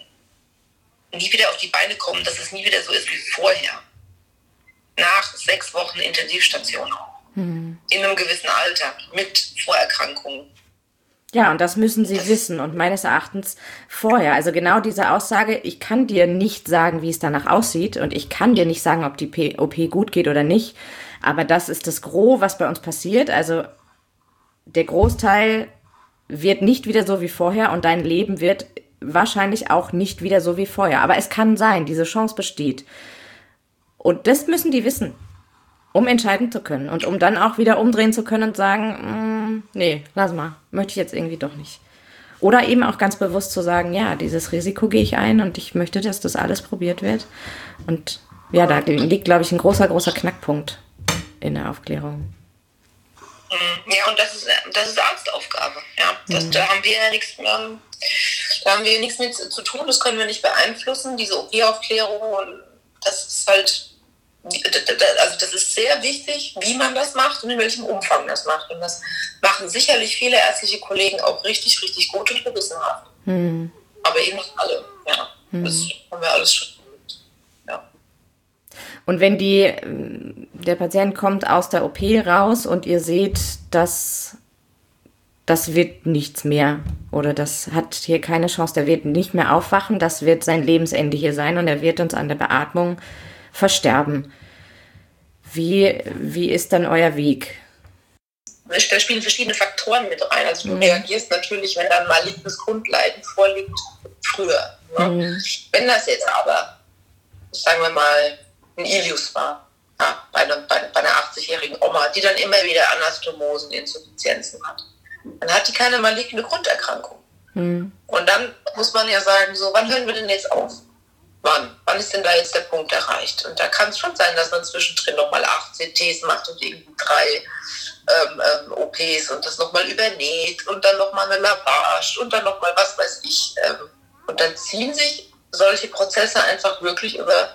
nie wieder auf die Beine kommen, dass es nie wieder so ist wie vorher. Nach 6 Wochen Intensivstation. In einem gewissen Alter, mit Vorerkrankungen. Ja, und das müssen sie wissen und meines Erachtens vorher. Also genau diese Aussage, ich kann dir nicht sagen, wie es danach aussieht und ich kann dir nicht sagen, ob die OP gut geht oder nicht, aber das ist das Gros, was bei uns passiert. Also der Großteil wird nicht wieder so wie vorher und dein Leben wird wahrscheinlich auch nicht wieder so wie vorher. Aber es kann sein, diese Chance besteht. Und das müssen die wissen, um entscheiden zu können und um dann auch wieder umdrehen zu können und sagen, nee, lass mal, möchte ich jetzt irgendwie doch nicht. Oder eben auch ganz bewusst zu sagen, ja, dieses Risiko gehe ich ein und ich möchte, dass das alles probiert wird. Und ja, da liegt, glaube ich, ein großer, großer Knackpunkt in der Aufklärung. Ja, und das ist Arztaufgabe. Ja. Da haben wir ja nichts mit zu tun, das können wir nicht beeinflussen, diese OP-Aufklärung. Und das ist halt, also das ist sehr wichtig, wie man das macht und in welchem Umfang das macht. Und das machen sicherlich viele ärztliche Kollegen auch richtig, richtig gut und gewissenhaft. Aber eben nicht alle. Ja. Das haben wir alles schon. Ja. Und wenn der Patient kommt aus der OP raus und ihr seht, dass das wird nichts mehr oder das hat hier keine Chance, der wird nicht mehr aufwachen, das wird sein Lebensende hier sein und er wird uns an der Beatmung versterben. Wie ist dann euer Weg? Da spielen verschiedene Faktoren mit rein. Also du reagierst natürlich, wenn da ein malignes Grundleiden vorliegt, früher. Ne? Wenn das jetzt aber, sagen wir mal, ein Ilius war, ja, bei einer 80-jährigen Oma, die dann immer wieder Anastomosen, Insuffizienzen hat, dann hat die keine maligne Grunderkrankung. Und dann muss man ja sagen, so, wann hören wir denn jetzt auf? Wann ist denn da jetzt der Punkt erreicht? Und da kann es schon sein, dass man zwischendrin nochmal 8 CTs macht und irgendwie 3 OPs und das nochmal übernäht und dann nochmal eine Lavage und dann nochmal was weiß ich. Und dann ziehen sich solche Prozesse einfach wirklich über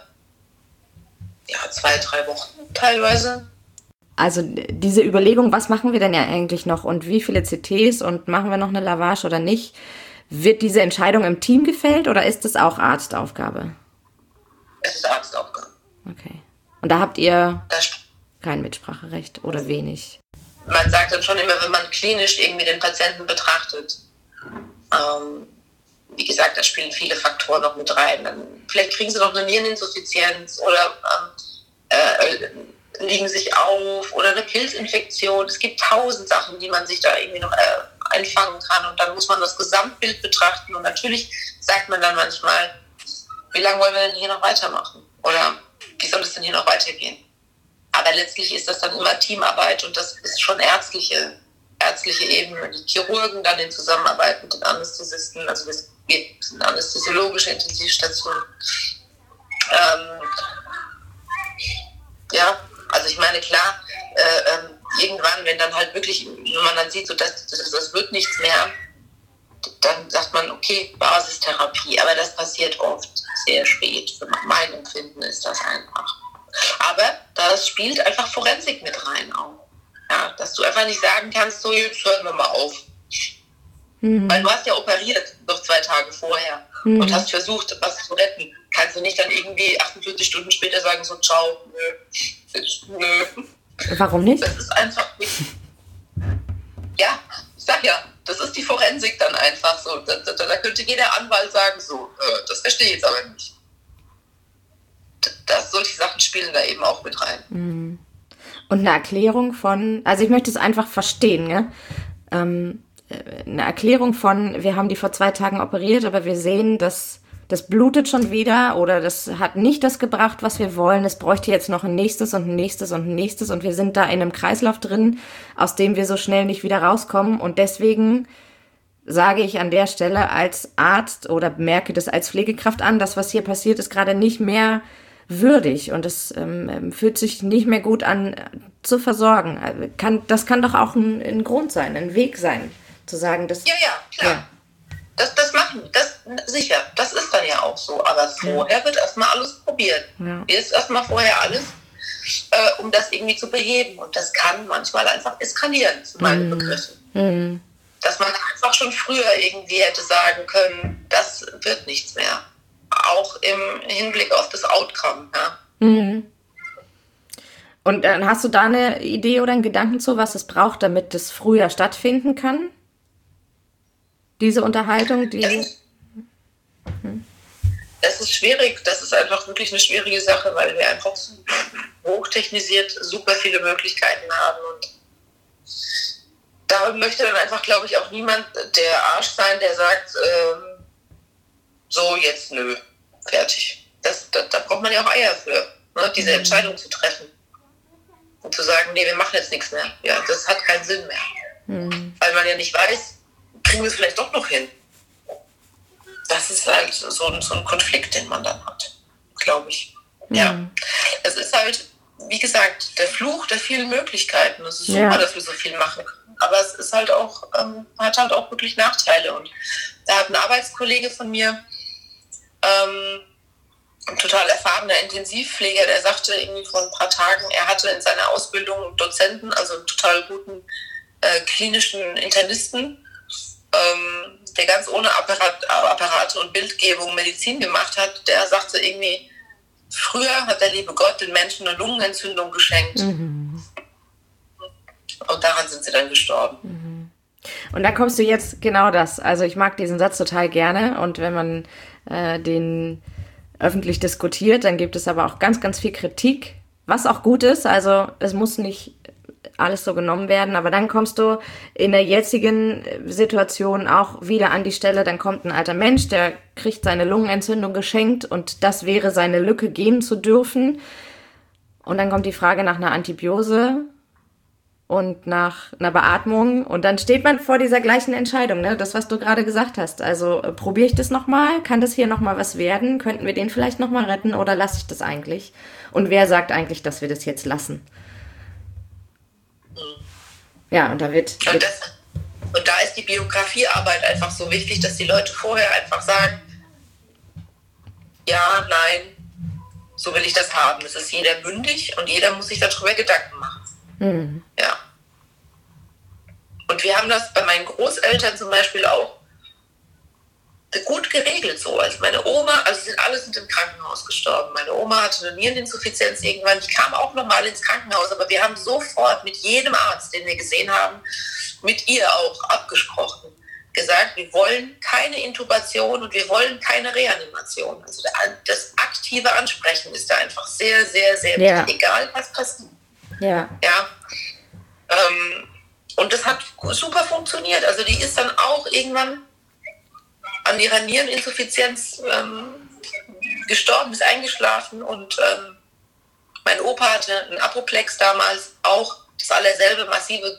2-3 Wochen teilweise. Also diese Überlegung, was machen wir denn ja eigentlich noch und wie viele CTs und machen wir noch eine Lavage oder nicht, Wird diese Entscheidung im Team gefällt oder ist es auch Arztaufgabe? Es ist Arztaufgabe. Okay. Und da habt ihr Das kein Mitspracherecht oder wenig? Man sagt dann schon immer, wenn man klinisch irgendwie den Patienten betrachtet, wie gesagt, da spielen viele Faktoren noch mit rein. Dann, vielleicht kriegen sie noch eine Niereninsuffizienz oder liegen sich auf oder eine Pilzinfektion. Es gibt 1000 Sachen, die man sich da irgendwie noch einfangen kann. Und dann muss man das Gesamtbild betrachten. Und natürlich sagt man dann manchmal, wie lange wollen wir denn hier noch weitermachen? Oder wie soll es denn hier noch weitergehen? Aber letztlich ist das dann immer Teamarbeit und das ist schon ärztliche Ebene. Die Chirurgen dann in Zusammenarbeit mit den Anästhesisten, also das geht eine anästhesiologische Intensivstation. Ja, also ich meine, klar, irgendwann, wenn dann halt wirklich, wenn man dann sieht, so das wird nichts mehr, dann sagt man, okay, Basistherapie, aber das passiert oft sehr spät. Für mein Empfinden ist das einfach. Aber das spielt einfach Forensik mit rein auch. Ja, dass du einfach nicht sagen kannst, so jetzt hören wir mal auf. Weil du hast ja operiert, noch 2 Tage vorher und hast versucht, was zu retten. Kannst du nicht dann irgendwie 48 Stunden später sagen, so ciao, nö. Warum nicht? Das ist einfach nicht. Ja, ich sag ja, das ist die Forensik dann einfach so. Da könnte jeder Anwalt sagen, so, das verstehe ich jetzt aber nicht. Solche Sachen spielen da eben auch mit rein. Und eine Erklärung von, also ich möchte es einfach verstehen, ne? Eine Erklärung von, wir haben die vor 2 Tagen operiert, aber wir sehen, dass das blutet schon wieder oder das hat nicht das gebracht, was wir wollen. Es bräuchte jetzt noch ein nächstes und ein nächstes und ein nächstes und wir sind da in einem Kreislauf drin, aus dem wir so schnell nicht wieder rauskommen. Und deswegen sage ich an der Stelle als Arzt oder merke das als Pflegekraft an, das, was hier passiert, ist gerade nicht mehr würdig und es fühlt sich nicht mehr gut an zu versorgen. Das kann doch auch ein Grund sein, ein Weg sein, zu sagen, dass... Ja, klar. Ja. Das machen, sicher, das ist dann ja auch so. Aber vorher wird erstmal alles probiert. Ja. Ist erstmal vorher alles, um das irgendwie zu beheben. Und das kann manchmal einfach eskalieren, zu meinen Begriffen. Dass man einfach schon früher irgendwie hätte sagen können, das wird nichts mehr. Auch im Hinblick auf das Outcome. Ja. Und dann hast du da eine Idee oder einen Gedanken zu, was es braucht, damit das früher stattfinden kann? Diese Unterhaltung, Das ist schwierig. Das ist einfach wirklich eine schwierige Sache, weil wir einfach so hochtechnisiert super viele Möglichkeiten haben. Und da möchte dann einfach, glaube ich, auch niemand der Arsch sein, der sagt, so jetzt nö, fertig. Da braucht man ja auch Eier für, ne, diese Entscheidung zu treffen. Und zu sagen, nee, wir machen jetzt nichts mehr. Ja, das hat keinen Sinn mehr. Weil man ja nicht weiß, kriegen wir es vielleicht doch noch hin. Das ist halt so ein Konflikt, den man dann hat, glaube ich. Ja, es ist halt, wie gesagt, der Fluch der vielen Möglichkeiten. Es ist super, dass wir so viel machen. Aber es ist halt auch, hat halt auch wirklich Nachteile. Und da hat ein Arbeitskollege von mir, ein total erfahrener Intensivpfleger, der sagte irgendwie vor ein paar Tagen, er hatte in seiner Ausbildung einen Dozenten, also einen total guten klinischen Internisten, der ganz ohne Apparate und Bildgebung Medizin gemacht hat, der sagte irgendwie, früher hat der liebe Gott den Menschen eine Lungenentzündung geschenkt. Und daran sind sie dann gestorben. Und da kommst du jetzt genau das. Also ich mag diesen Satz total gerne und wenn man den öffentlich diskutiert, dann gibt es aber auch ganz, ganz viel Kritik, was auch gut ist. Also es muss nicht alles so genommen werden, aber dann kommst du in der jetzigen Situation auch wieder an die Stelle, dann kommt ein alter Mensch, der kriegt seine Lungenentzündung geschenkt und das wäre seine Lücke, gehen zu dürfen. Und dann kommt die Frage nach einer Antibiose und nach einer Beatmung und dann steht man vor dieser gleichen Entscheidung, ne? Das, was du gerade gesagt hast. Also probiere ich das nochmal? Kann das hier nochmal was werden? Könnten wir den vielleicht nochmal retten oder lasse ich das eigentlich? Und wer sagt eigentlich, dass wir das jetzt lassen? Ja, und da wird... Und da ist die Biografiearbeit einfach so wichtig, dass die Leute vorher einfach sagen, ja, nein, so will ich das haben. Es ist jeder mündig und jeder muss sich darüber Gedanken machen. Ja. Und wir haben das bei meinen Großeltern zum Beispiel auch gut geregelt so. Also meine Oma, also alle sind im Krankenhaus gestorben. Meine Oma hatte eine Niereninsuffizienz irgendwann, die kam auch nochmal ins Krankenhaus, aber wir haben sofort mit jedem Arzt, den wir gesehen haben, mit ihr auch abgesprochen, gesagt, wir wollen keine Intubation und wir wollen keine Reanimation. Also das aktive Ansprechen ist da einfach sehr, sehr, sehr wichtig, egal was passiert. Ja. Und das hat super funktioniert. Also die ist dann auch irgendwann an ihrer Niereninsuffizienz gestorben, ist eingeschlafen und mein Opa hatte einen Apoplex damals, auch das allerselbe massive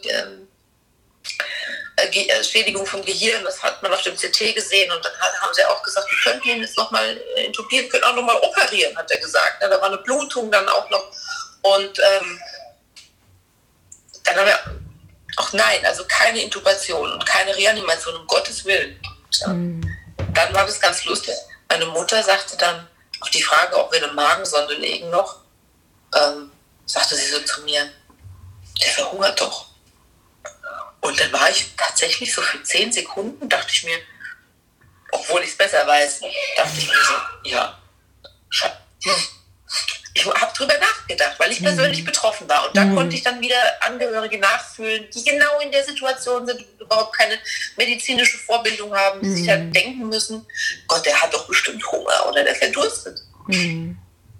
Schädigung vom Gehirn, das hat man auf dem CT gesehen und dann haben sie auch gesagt, wir könnten ihn jetzt nochmal intubieren, wir können auch nochmal operieren, hat er gesagt. Da war eine Blutung dann auch noch und dann haben wir auch nein, also keine Intubation und keine Reanimation, um Gottes Willen. Dann war das ganz lustig. Meine Mutter sagte dann auf die Frage, ob wir eine Magensonde legen noch, sagte sie so zu mir, der verhungert doch. Und dann war ich tatsächlich so für 10 Sekunden, dachte ich mir, obwohl ich es besser weiß, dachte ich mir so, ja, ich habe drüber nachgedacht, weil ich persönlich betroffen war. Und da konnte ich dann wieder Angehörige nachfühlen, die genau in der Situation sind, überhaupt keine medizinische Vorbildung haben, die sich halt denken müssen, Gott, der hat doch bestimmt Hunger oder der verdurstet. Ne?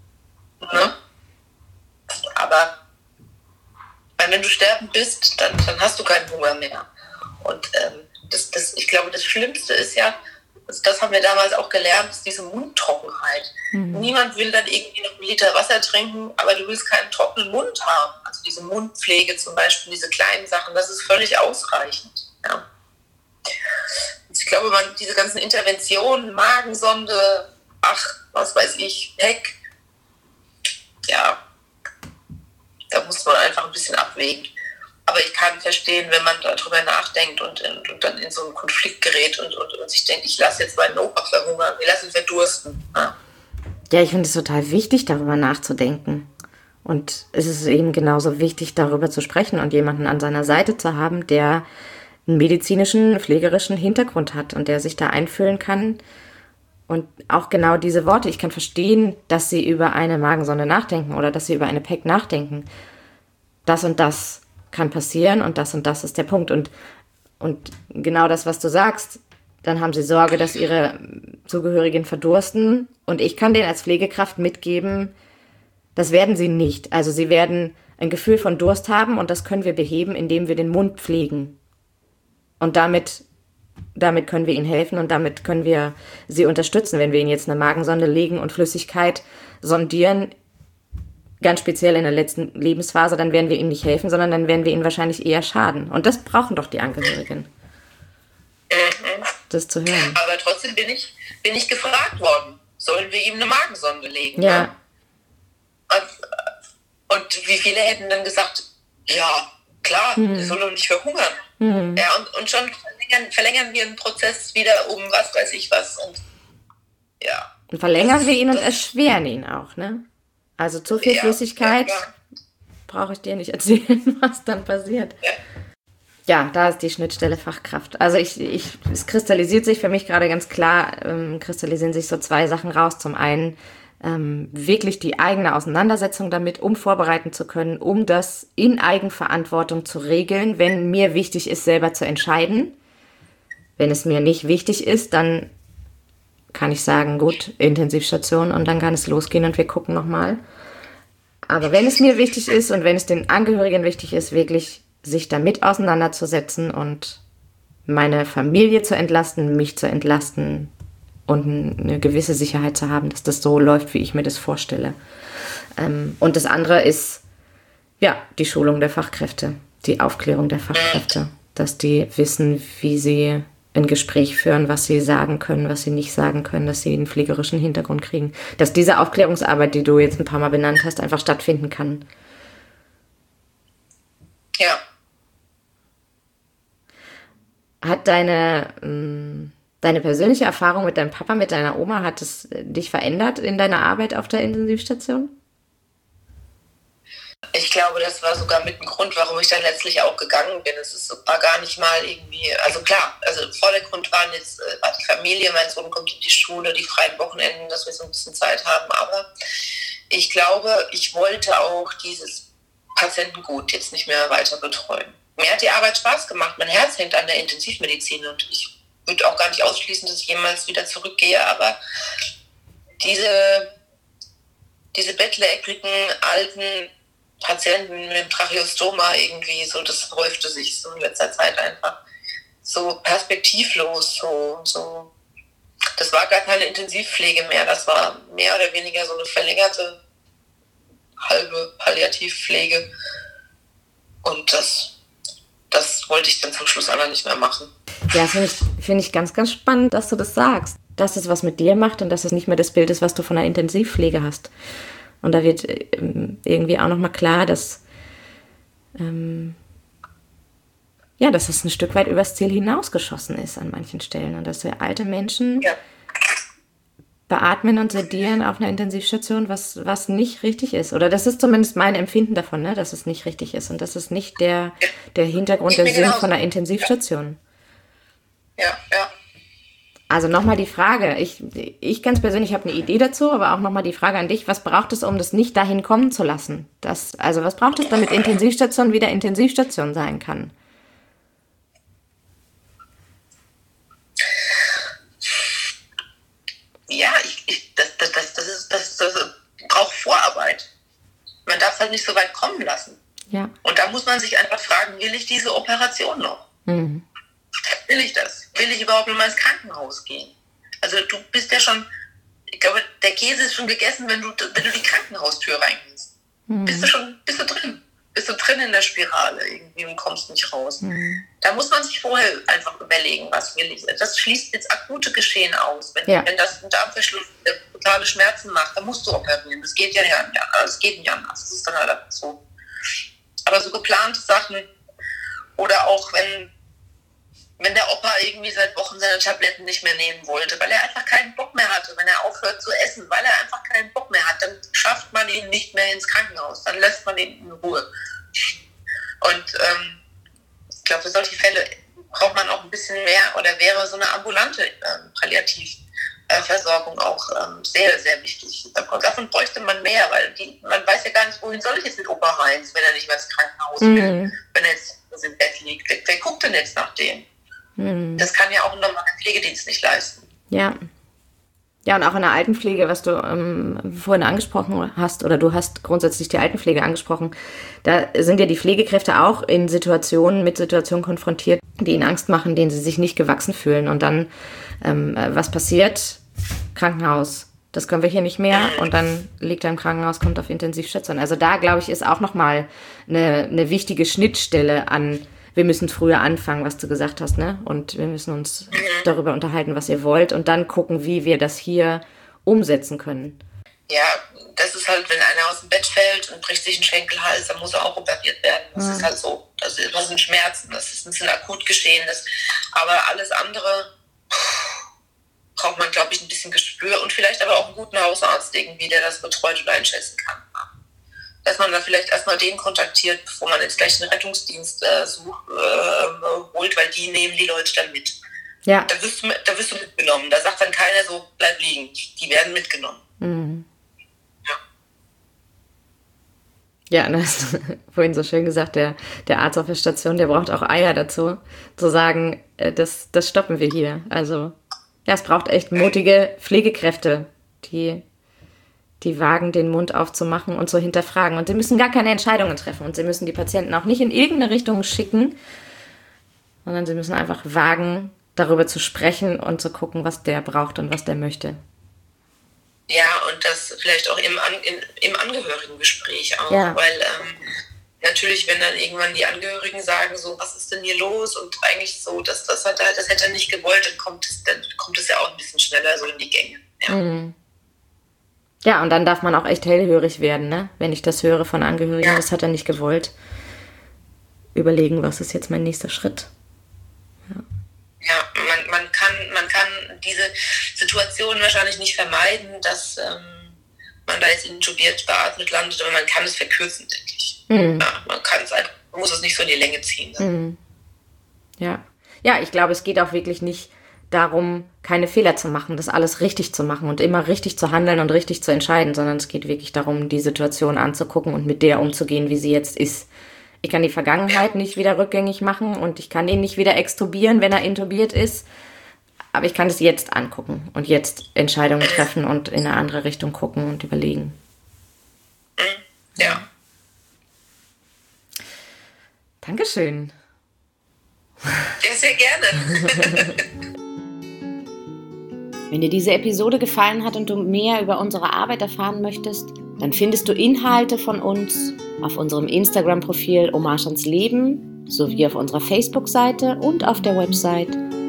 Aber wenn du sterben bist, dann hast du keinen Hunger mehr. Und ich glaube, das Schlimmste ist ja, das haben wir damals auch gelernt, ist diese Mundtrockenheit. Niemand will dann irgendwie noch 1 Liter Wasser trinken, aber du willst keinen trockenen Mund haben. Also diese Mundpflege zum Beispiel, diese kleinen Sachen, das ist völlig ausreichend. Ja. Und ich glaube, diese ganzen Interventionen, Magensonde, was weiß ich, PEC, ja, da muss man einfach ein bisschen abwägen. Aber ich kann verstehen, wenn man darüber nachdenkt und dann in so einen Konflikt gerät und sich denkt, ich lasse jetzt meinen Opa verhungern, ich lasse ihn verdursten. Ja, ich finde es total wichtig, darüber nachzudenken. Und es ist eben genauso wichtig, darüber zu sprechen und jemanden an seiner Seite zu haben, der einen medizinischen, pflegerischen Hintergrund hat und der sich da einfühlen kann. Und auch genau diese Worte, ich kann verstehen, dass sie über eine Magensonde nachdenken oder dass sie über eine PEC nachdenken. Das und das kann passieren und das ist der Punkt. Und genau das, was du sagst, dann haben sie Sorge, dass ihre Zugehörigen verdursten. Und ich kann denen als Pflegekraft mitgeben, das werden sie nicht. Also sie werden ein Gefühl von Durst haben und das können wir beheben, indem wir den Mund pflegen. Und damit können wir ihnen helfen und damit können wir sie unterstützen, wenn wir ihnen jetzt eine Magensonde legen und Flüssigkeit sondieren, ganz speziell in der letzten Lebensphase, dann werden wir ihnen nicht helfen, sondern dann werden wir ihnen wahrscheinlich eher schaden. Und das brauchen doch die Angehörigen. Das zu hören. Aber trotzdem bin ich gefragt worden, sollen wir ihm eine Magensonde legen? Ja. Ne? Und wie viele hätten dann gesagt, ja, klar, der soll doch nicht verhungern. Ja, und schon verlängern wir den Prozess wieder um was weiß ich was. Und ja. Und verlängern wir ihn und erschweren ihn auch, ne? Also zu viel Flüssigkeit brauche ich dir nicht erzählen, was dann passiert. Ja, da ist die Schnittstelle Fachkraft. Also es kristallisiert sich für mich gerade ganz klar, kristallisieren sich so 2 Sachen raus. Zum einen wirklich die eigene Auseinandersetzung damit, um vorbereiten zu können, um das in Eigenverantwortung zu regeln, wenn mir wichtig ist, selber zu entscheiden. Wenn es mir nicht wichtig ist, dann kann ich sagen, gut, Intensivstation und dann kann es losgehen und wir gucken nochmal. Aber wenn es mir wichtig ist und wenn es den Angehörigen wichtig ist, wirklich sich damit auseinanderzusetzen und meine Familie zu entlasten, mich zu entlasten und eine gewisse Sicherheit zu haben, dass das so läuft, wie ich mir das vorstelle. Und das andere ist, ja, die Schulung der Fachkräfte, die Aufklärung der Fachkräfte, dass die wissen, wie sie ein Gespräch führen, was sie sagen können, was sie nicht sagen können, dass sie einen pflegerischen Hintergrund kriegen. Dass diese Aufklärungsarbeit, die du jetzt ein paar Mal benannt hast, einfach stattfinden kann. Ja. Hat deine persönliche Erfahrung mit deinem Papa, mit deiner Oma, hat es dich verändert in deiner Arbeit auf der Intensivstation? Ich glaube, das war sogar mit ein Grund, warum ich dann letztlich auch gegangen bin. War gar nicht mal irgendwie, also klar, also Vordergrund war die Familie, mein Sohn kommt in die Schule, die freien Wochenenden, dass wir so ein bisschen Zeit haben. Aber ich glaube, ich wollte auch dieses Patientengut jetzt nicht mehr weiter betreuen. Mir hat die Arbeit Spaß gemacht. Mein Herz hängt an der Intensivmedizin und ich würde auch gar nicht ausschließen, dass ich jemals wieder zurückgehe. Aber diese bettlägerigen, alten Patienten mit dem Tracheostoma irgendwie so, das häufte sich so in letzter Zeit einfach so perspektivlos, so. Das war gar keine Intensivpflege mehr, das war mehr oder weniger so eine verlängerte halbe Palliativpflege und das wollte ich dann zum Schluss einfach nicht mehr machen. Ja, finde ich ganz, ganz spannend, dass du das sagst, dass es was mit dir macht und dass es nicht mehr das Bild ist, was du von der Intensivpflege hast. Und da wird irgendwie auch nochmal klar, dass dass es ein Stück weit übers Ziel hinausgeschossen ist an manchen Stellen. Und dass wir alte Menschen beatmen und sedieren auf einer Intensivstation, was nicht richtig ist. Oder das ist zumindest mein Empfinden davon, ne? Dass es nicht richtig ist. Und das ist nicht der Hintergrund, der Sinn von einer Intensivstation. Ja. Also nochmal die Frage, ich ganz persönlich habe eine Idee dazu, aber auch nochmal die Frage an dich, was braucht es, um das nicht dahin kommen zu lassen? Was braucht es, damit Intensivstation wieder Intensivstation sein kann? Ja, das braucht Vorarbeit. Man darf es halt nicht so weit kommen lassen. Ja. Und da muss man sich einfach fragen, will ich diese Operation noch? Mhm. Will ich das? Will ich überhaupt noch mal ins Krankenhaus gehen? Also du bist ja schon, ich glaube, der Käse ist schon gegessen, wenn du die Krankenhaustür reingehst. Mhm. Bist du drin? Bist du drin in der Spirale irgendwie und kommst nicht raus. Mhm. Da muss man sich vorher einfach überlegen, was will ich. Das schließt jetzt akute Geschehen aus. Wenn das ein Darmverschluss totale Schmerzen macht, dann musst du operieren. Das geht ja nicht anders. Das ist dann halt so. Aber so geplante Sachen oder auch wenn der Opa irgendwie seit Wochen seine Tabletten nicht mehr nehmen wollte, weil er einfach keinen Bock mehr hatte, wenn er aufhört zu essen, weil er einfach keinen Bock mehr hat, dann schafft man ihn nicht mehr ins Krankenhaus, dann lässt man ihn in Ruhe. Und ich glaube, für solche Fälle braucht man auch ein bisschen mehr oder wäre so eine ambulante Palliativversorgung auch sehr, sehr wichtig. Davon bräuchte man mehr, weil man weiß ja gar nicht, wohin soll ich jetzt mit Opa Heinz, wenn er nicht mehr ins Krankenhaus will, wenn er jetzt im Bett liegt. Wer guckt denn jetzt nach dem? Das kann ja auch ein normaler Pflegedienst nicht leisten. Ja. Ja, und auch in der Altenpflege, was du vorhin angesprochen hast, oder du hast grundsätzlich die Altenpflege angesprochen, da sind ja die Pflegekräfte auch mit Situationen konfrontiert, die ihnen Angst machen, denen sie sich nicht gewachsen fühlen. Und dann, was passiert? Krankenhaus. Das können wir hier nicht mehr. Und dann liegt er im Krankenhaus, kommt auf Intensivstation. Also da, glaube ich, ist auch nochmal eine wichtige Schnittstelle an, wir müssen früher anfangen, was du gesagt hast, ne? Und wir müssen uns darüber unterhalten, was ihr wollt und dann gucken, wie wir das hier umsetzen können. Ja, das ist halt, wenn einer aus dem Bett fällt und bricht sich einen Schenkelhals, dann muss er auch operiert werden. Das ist halt so. Das sind Schmerzen, das ist ein Akutgeschehen. Aber alles andere braucht man, glaube ich, ein bisschen Gespür und vielleicht aber auch einen guten Hausarzt irgendwie, der das betreut und einschätzen kann. Dass man da vielleicht erstmal den kontaktiert, bevor man jetzt gleich einen Rettungsdienst holt, weil die nehmen die Leute dann mit. Ja. Da wirst du mitgenommen. Da sagt dann keiner so, bleib liegen. Die werden mitgenommen. Mhm. Ja, du hast vorhin so schön gesagt, der Arzt auf der Station, der braucht auch Eier dazu, zu sagen, das stoppen wir hier. Also, ja, es braucht echt mutige Pflegekräfte, die wagen, den Mund aufzumachen und zu hinterfragen. Und sie müssen gar keine Entscheidungen treffen. Und sie müssen die Patienten auch nicht in irgendeine Richtung schicken, sondern sie müssen einfach wagen, darüber zu sprechen und zu gucken, was der braucht und was der möchte. Ja, und das vielleicht auch im Angehörigengespräch auch. Ja. Weil natürlich, wenn dann irgendwann die Angehörigen sagen, so, was ist denn hier los? Und eigentlich so, das hätte er nicht gewollt, dann kommt es ja auch ein bisschen schneller so in die Gänge. Ja. Mhm. Ja, und dann darf man auch echt hellhörig werden, ne? Wenn ich das höre von Angehörigen, das hat er nicht gewollt. Überlegen, was ist jetzt mein nächster Schritt? Ja, man kann diese Situation wahrscheinlich nicht vermeiden, dass man da jetzt intubiert beatmet landet, aber man kann es verkürzen, denke ich. Man muss es nicht so in die Länge ziehen. Ne? Ja, ich glaube, es geht auch wirklich nicht darum, keine Fehler zu machen, das alles richtig zu machen und immer richtig zu handeln und richtig zu entscheiden, sondern es geht wirklich darum, die Situation anzugucken und mit der umzugehen, wie sie jetzt ist. Ich kann die Vergangenheit nicht wieder rückgängig machen und ich kann ihn nicht wieder extubieren, wenn er intubiert ist, aber ich kann es jetzt angucken und jetzt Entscheidungen treffen und in eine andere Richtung gucken und überlegen. Ja. Dankeschön. Ja, sehr gerne. Wenn dir diese Episode gefallen hat und du mehr über unsere Arbeit erfahren möchtest, dann findest du Inhalte von uns auf unserem Instagram-Profil Hommage ans Leben sowie auf unserer Facebook-Seite und auf der Website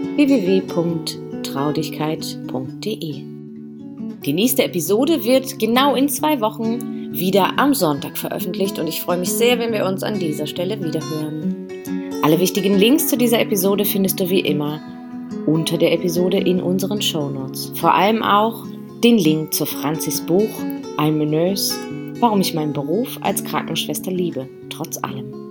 www.traudigkeit.de. Die nächste Episode wird genau in 2 Wochen wieder am Sonntag veröffentlicht und ich freue mich sehr, wenn wir uns an dieser Stelle wiederhören. Alle wichtigen Links zu dieser Episode findest du wie immer unter der Episode in unseren Shownotes. Vor allem auch den Link zu Franzis Buch I'm a Nurse, warum ich meinen Beruf als Krankenschwester liebe, trotz allem.